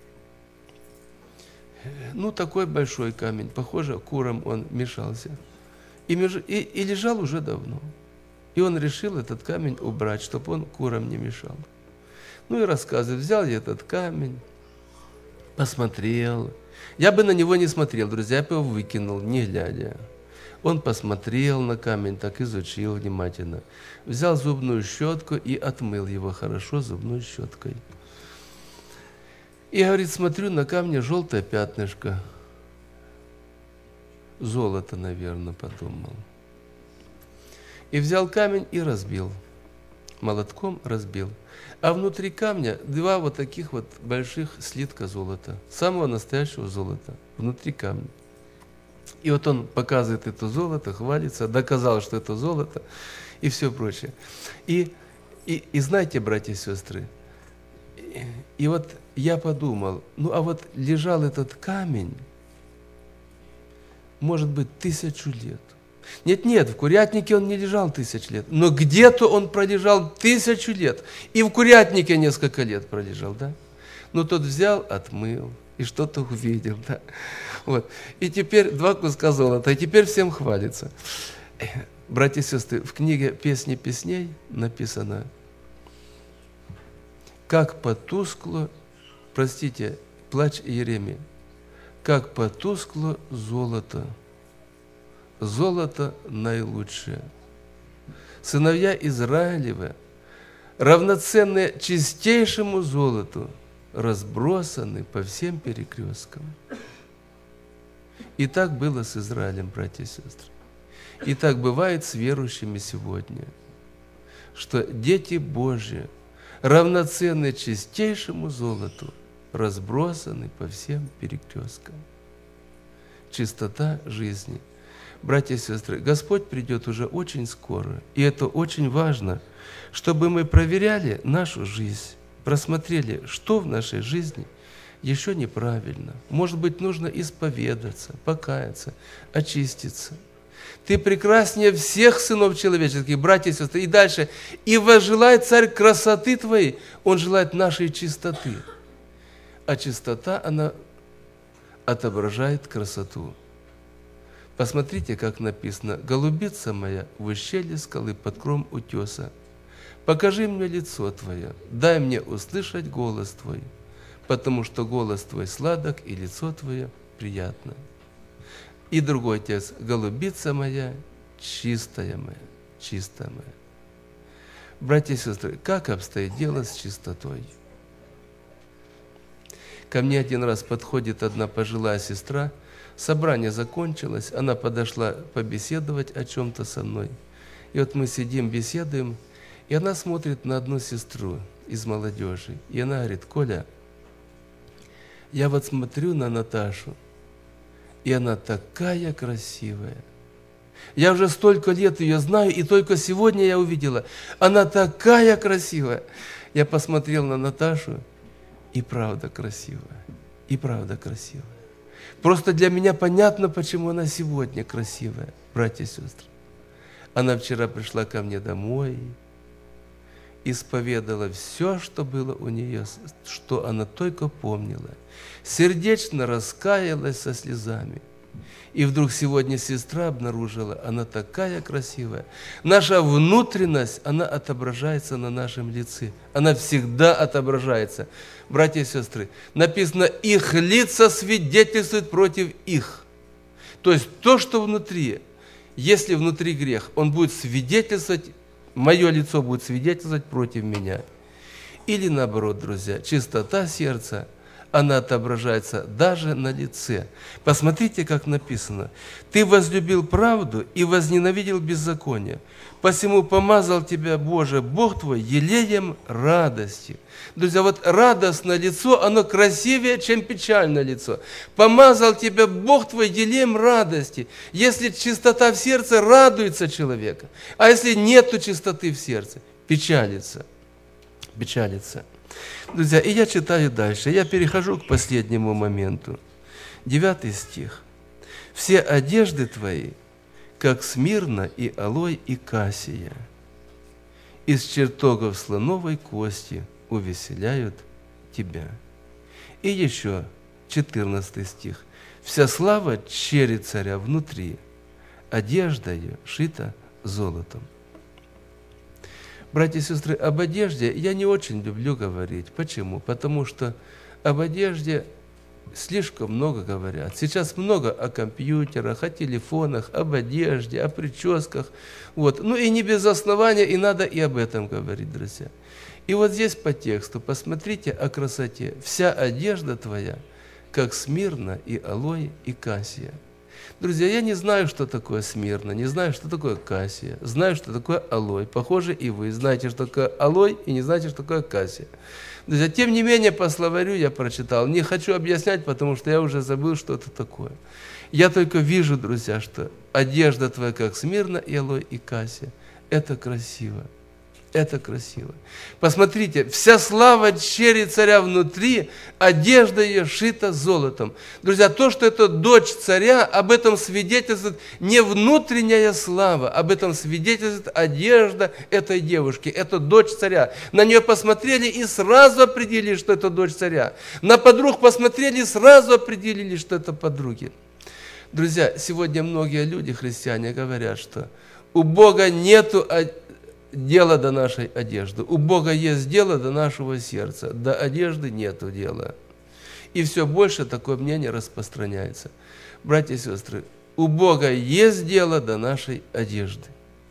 S1: такой большой камень, похоже, курам он мешался. И лежал уже давно. И он решил этот камень убрать, чтобы он курам не мешал. И рассказывает, взял я этот камень, посмотрел. Я бы на него не смотрел, друзья, я бы его выкинул, не глядя. Он посмотрел на камень, так изучил внимательно. Взял зубную щетку и отмыл его хорошо зубной щеткой. И говорит, смотрю, на камне желтое пятнышко. Золото, наверное, подумал. И взял камень и разбил. Молотком разбил. А внутри камня 2 вот таких вот больших слитка золота. Самого настоящего золота. Внутри камня. И вот он показывает это золото, хвалится, доказал, что это золото и все прочее. И знаете, братья и сестры, и вот я подумал, а вот лежал этот камень, может быть, 1000 лет. Нет, в курятнике он не лежал 1000 лет, но где-то он пролежал 1000 лет. И в курятнике несколько лет пролежал, да? Тот взял, отмыл, и что-то увидел, да? Вот. И теперь 2 куска золота, и теперь всем хвалится. Братья и сестры, в книге «Песни песней» написано, как потускло, плач Иеремии, как потускло золото. Золото наилучшее. Сыновья Израилевы, равноценные чистейшему золоту, разбросаны по всем перекресткам. И так было с Израилем, братья и сестры. И так бывает с верующими сегодня, что дети Божьи, равноценные чистейшему золоту, разбросаны по всем перекресткам. Чистота жизни. Братья и сестры, Господь придет уже очень скоро, и это очень важно, чтобы мы проверяли нашу жизнь, просмотрели, что в нашей жизни еще неправильно. Может быть, нужно исповедаться, покаяться, очиститься. Ты прекраснее всех сынов человеческих, братья и сестры. И дальше. И возжелает царь красоты твоей. Он желает нашей чистоты. А чистота, она отображает красоту. Посмотрите, как написано. Голубица моя в ущелье скалы под кром утеса. Покажи мне лицо твое, дай мне услышать голос твой, потому что голос твой сладок и лицо твое приятно. И другой текст. Голубица моя, чистая моя, чистая моя. Братья и сестры, как обстоит дело с чистотой? Ко мне один раз подходит одна пожилая сестра, собрание закончилось, она подошла побеседовать о чем-то со мной. И вот мы сидим, беседуем, и она смотрит на одну сестру из молодежи. И она говорит: Коля, я вот смотрю на Наташу, и она такая красивая. Я уже столько лет ее знаю, и только сегодня я увидела. Она такая красивая. Я посмотрел на Наташу, и правда красивая. И правда красивая. Просто для меня понятно, почему она сегодня красивая, братья и сестры. Она вчера пришла ко мне домой, исповедала все, что было у нее, что она только помнила. Сердечно раскаялась со слезами. И вдруг сегодня сестра обнаружила, она такая красивая. Наша внутренность, она отображается на нашем лице. Она всегда отображается. Братья и сестры, написано, их лица свидетельствуют против их. То есть то, что внутри, если внутри грех, он будет свидетельствовать, мое лицо будет свидетельствовать против меня. Или наоборот, друзья, чистота сердца, она отображается даже на лице. Посмотрите, как написано. «Ты возлюбил правду и возненавидел беззаконие. Посему помазал тебя, Боже, Бог твой, елеем радости». Друзья, вот радостное лицо, оно красивее, чем печальное лицо. «Помазал тебя, Бог твой, елеем радости». Если чистота в сердце, радуется человек. А если нету чистоты в сердце, печалится. Печалится. Друзья, и я читаю дальше. Я перехожу к последнему моменту. 9 стих. «Все одежды твои, как смирна и алой и кассия, из чертогов слоновой кости увеселяют тебя». И еще 14 стих. «Вся слава чери царя внутри, одежда ее шита золотом». Братья и сестры, об одежде я не очень люблю говорить. Почему? Потому что об одежде слишком много говорят. Сейчас много о компьютерах, о телефонах, об одежде, о прическах. Вот. Ну и не без основания, и надо и об этом говорить, друзья. И вот здесь по тексту посмотрите о красоте. «Вся одежда твоя, как смирна и алой и кассия». Друзья, я не знаю, что такое смирна, не знаю, что такое кассия, знаю, что такое алой. Похоже, и вы знаете, что такое алой, и не знаете, что такое кассия. Друзья, тем не менее, по словарю я прочитал. Не хочу объяснять, потому что я уже забыл, что это такое. Я только вижу, друзья, что одежда твоя, как смирна, и алой, и кассия. Это красиво. Это красиво. Посмотрите, вся слава чери царя внутри, одежда ее шита золотом. Друзья, то, что это дочь царя, об этом свидетельствует не внутренняя слава, об этом свидетельствует одежда этой девушки. Это дочь царя. На нее посмотрели и сразу определили, что это дочь царя. На подруг посмотрели и сразу определили, что это подруги. Друзья, сегодня многие люди, христиане, говорят, что у Бога нету дело до нашей одежды. У Бога есть дело до нашего сердца. До одежды нету дела. И все больше такое мнение распространяется. Братья и сестры, у Бога есть дело до нашей одежды.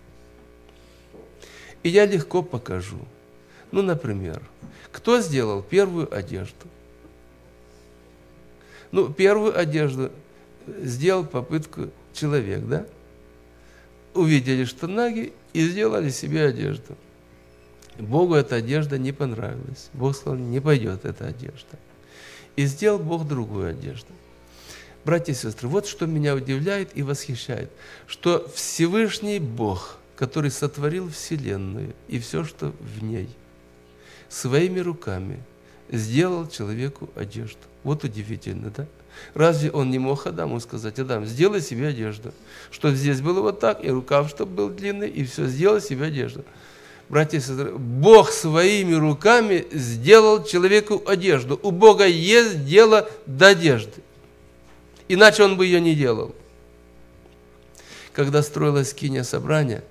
S1: И я легко покажу. Ну, например, кто сделал первую одежду? Ну, первую одежду сделал попытку человек, да? Увидели, что наги, и сделали себе одежду. Богу эта одежда не понравилась. Бог сказал, не пойдет эта одежда. И сделал Бог другую одежду. Братья и сестры, вот что меня удивляет и восхищает, что Всевышний Бог, который сотворил Вселенную и все, что в ней, своими руками сделал человеку одежду. Вот удивительно, да? Разве он не мог Адаму сказать: Адам, сделай себе одежду, чтобы здесь было вот так, и рукав, чтобы был длинный, и все, сделай себе одежду. Братья и сестры, Бог своими руками сделал человеку одежду. У Бога есть дело до одежды. Иначе Он бы ее не делал. Когда строилась скиния собрания,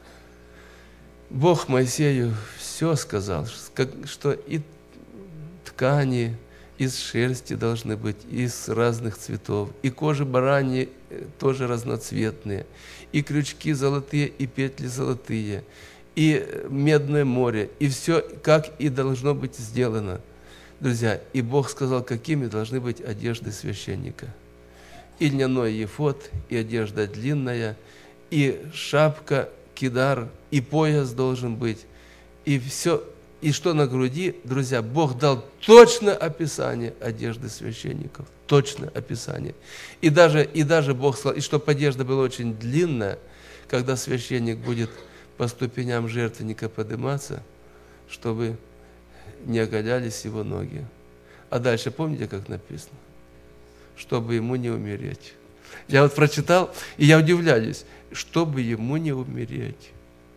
S1: Бог Моисею все сказал, что и ткани из шерсти должны быть, из разных цветов, и кожи бараньи тоже разноцветные, и крючки золотые, и петли золотые, и медное море, и все, как и должно быть сделано. Друзья, и Бог сказал, какими должны быть одежды священника. И льняной ефод, и одежда длинная, и шапка, кидар, и пояс должен быть, и все. И что на груди, друзья, Бог дал точное описание одежды священников. Точное описание. И даже Бог сказал, и чтобы одежда была очень длинная, когда священник будет по ступеням жертвенника подниматься, чтобы не оголялись его ноги. А дальше помните, как написано? Чтобы ему не умереть. Я вот прочитал, и я удивляюсь, чтобы ему не умереть.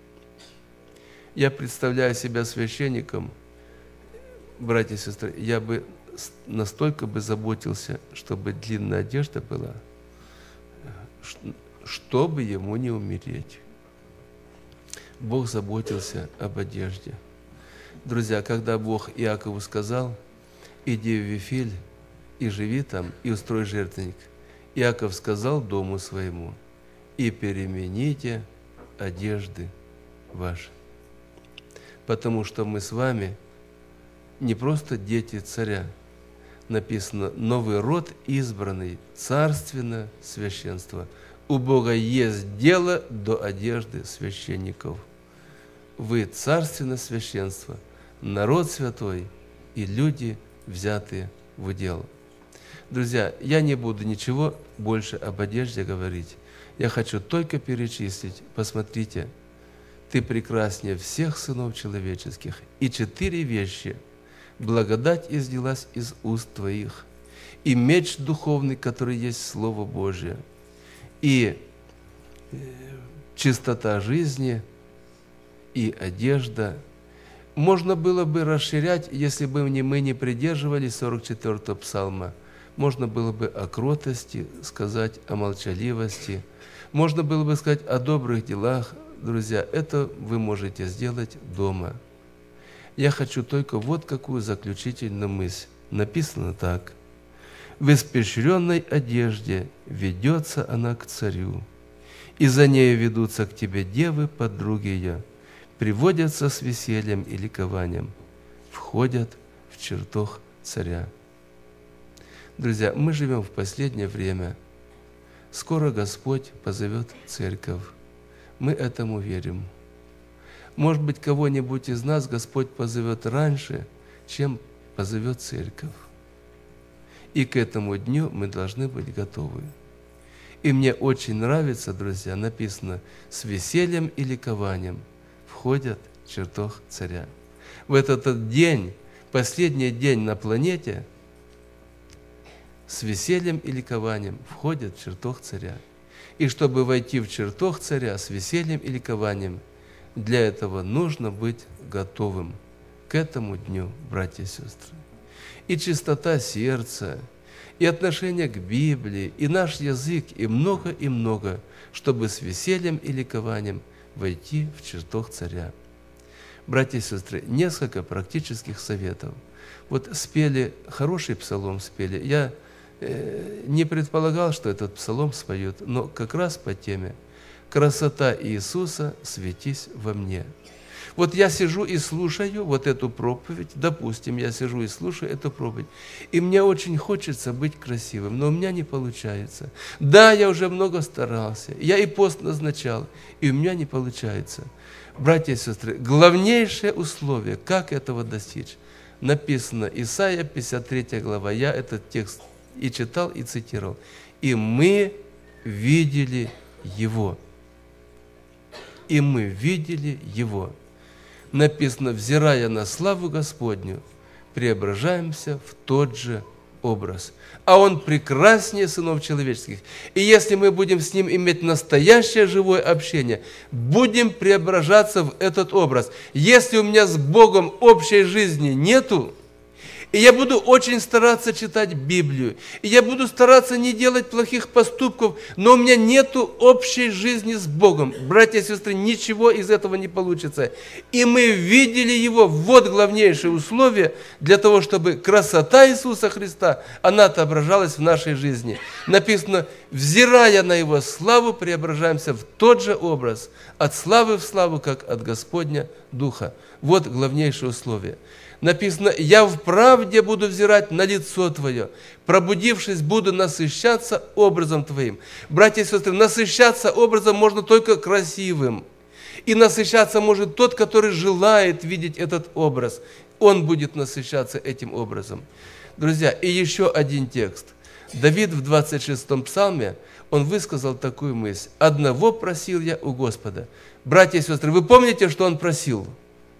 S1: Я представляю себя священником, братья и сестры, я бы настолько бы заботился, чтобы длинная одежда была, чтобы ему не умереть. Бог заботился об одежде. Друзья, когда Бог Иакову сказал: иди в Вифиль и живи там, и устрой жертвенник, Иаков сказал дому своему: и перемените одежды ваши. Потому что мы с вами не просто дети царя. Написано: новый род избранный, царственное священство. У Бога есть дело до одежды священников. Вы царственное священство, народ святой и люди, взятые в удел. Друзья, я не буду ничего больше об одежде говорить. Я хочу только перечислить. Посмотрите, ты прекраснее всех сынов человеческих. И 4 вещи. Благодать излилась из уст твоих, и меч духовный, который есть Слово Божие, и чистота жизни, и одежда. Можно было бы расширять, если бы мы не придерживались 44-го псалма. Можно было бы о кротости сказать, о молчаливости. Можно было бы сказать о добрых делах. Друзья, это вы можете сделать дома. Я хочу только вот какую заключительную мысль. Написано так: в испещренной одежде ведется она к царю, и за нею ведутся к тебе девы, подруги ее, приводятся с весельем и ликованием, входят в чертог царя. Друзья, мы живем в последнее время. Скоро Господь позовет церковь. Мы этому верим. Может быть, кого-нибудь из нас Господь позовет раньше, чем позовет церковь. И к этому дню мы должны быть готовы. И мне очень нравится, друзья, написано: с весельем и ликованием входят в чертог царя. В этот день, последний день на планете, с весельем и ликованием входят в чертог царя. И чтобы войти в чертог царя с весельем и ликованием, для этого нужно быть готовым к этому дню, братья и сестры. И чистота сердца, и отношение к Библии, и наш язык, и много, чтобы с весельем и ликованием войти в чертог царя. Братья и сестры, несколько практических советов. Вот спели, хороший псалом спели. Я не предполагал, что этот псалом споют, но как раз по теме «Красота Иисуса, светись во мне». Вот я сижу и слушаю вот эту проповедь, допустим, я сижу и слушаю эту проповедь, и мне очень хочется быть красивым, но у меня не получается. Да, я уже много старался, я и пост назначал, и у меня не получается. Братья и сестры, главнейшее условие, как этого достичь, написано Исайя 53 глава, я этот текст и читал, и цитировал. «И мы видели Его». И мы видели Его. Написано: взирая на славу Господню, преображаемся в тот же образ. А Он прекраснее сынов человеческих. И если мы будем с Ним иметь настоящее живое общение, будем преображаться в этот образ. Если у меня с Богом общей жизни нету, и я буду очень стараться читать Библию, и я буду стараться не делать плохих поступков, но у меня нету общей жизни с Богом. Братья и сестры, ничего из этого не получится. И мы видели Его, вот главнейшее условие для того, чтобы красота Иисуса Христа, она отображалась в нашей жизни. Написано, взирая на Его славу, преображаемся в тот же образ, от славы в славу, как от Господня Духа. Вот главнейшее условие. Написано, я в правде буду взирать на лицо Твое, пробудившись, буду насыщаться образом Твоим. Братья и сестры, насыщаться образом можно только красивым. И насыщаться может тот, который желает видеть этот образ. Он будет насыщаться этим образом. Друзья, и еще один текст. Давид в 26-м псалме, он высказал такую мысль. «Одного просил я у Господа». Братья и сестры, вы помните, что он просил?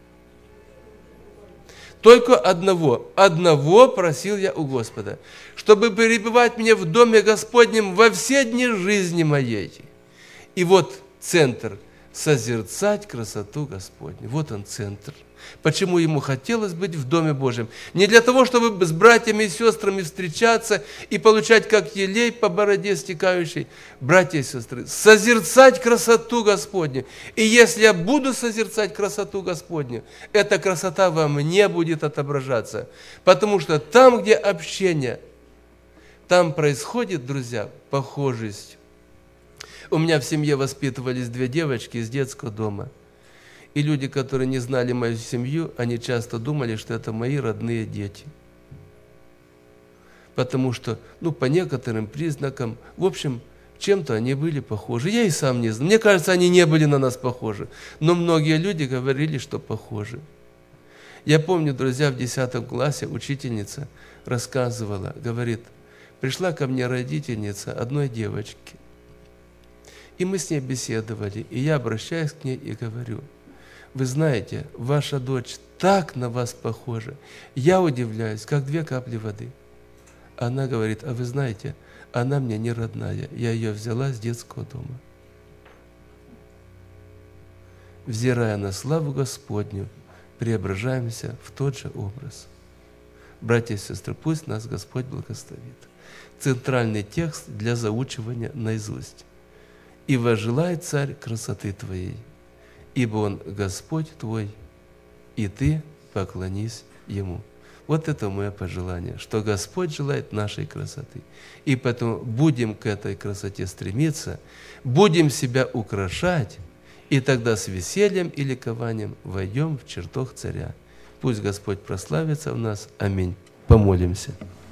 S1: Только одного просил я у Господа, чтобы пребывать мне в доме Господнем во все дни жизни моей. И вот центр – созерцать красоту Господню. Вот он центр. Почему ему хотелось быть в Доме Божьем? Не для того, чтобы с братьями и сестрами встречаться и получать, как елей по бороде стекающей. Братья и сестры, созерцать красоту Господню. И если я буду созерцать красоту Господню, эта красота во мне будет отображаться. Потому что там, где общение, там происходит, друзья, похожесть. У меня в семье воспитывались 2 девочки из детского дома. И люди, которые не знали мою семью, они часто думали, что это мои родные дети. Потому что, по некоторым признакам, в общем, чем-то они были похожи. Я и сам не знаю. Мне кажется, они не были на нас похожи. Но многие люди говорили, что похожи. Я помню, друзья, в 10 классе учительница рассказывала, говорит, пришла ко мне родительница одной девочки. И мы с ней беседовали. И я обращаюсь к ней и говорю, вы знаете, ваша дочь так на вас похожа. Я удивляюсь, как 2 капли воды. Она говорит, а вы знаете, она мне не родная. Я ее взяла с детского дома. Взирая на славу Господню, преображаемся в тот же образ. Братья и сестры, пусть нас Господь благословит. Центральный текст для заучивания наизусть. «И возжелает царь красоты твоей, ибо Он Господь твой, и ты поклонись Ему». Вот это мое пожелание, что Господь желает нашей красоты. И поэтому будем к этой красоте стремиться, будем себя украшать, и тогда с весельем и ликованием войдем в чертог царя. Пусть Господь прославится в нас. Аминь. Помолимся.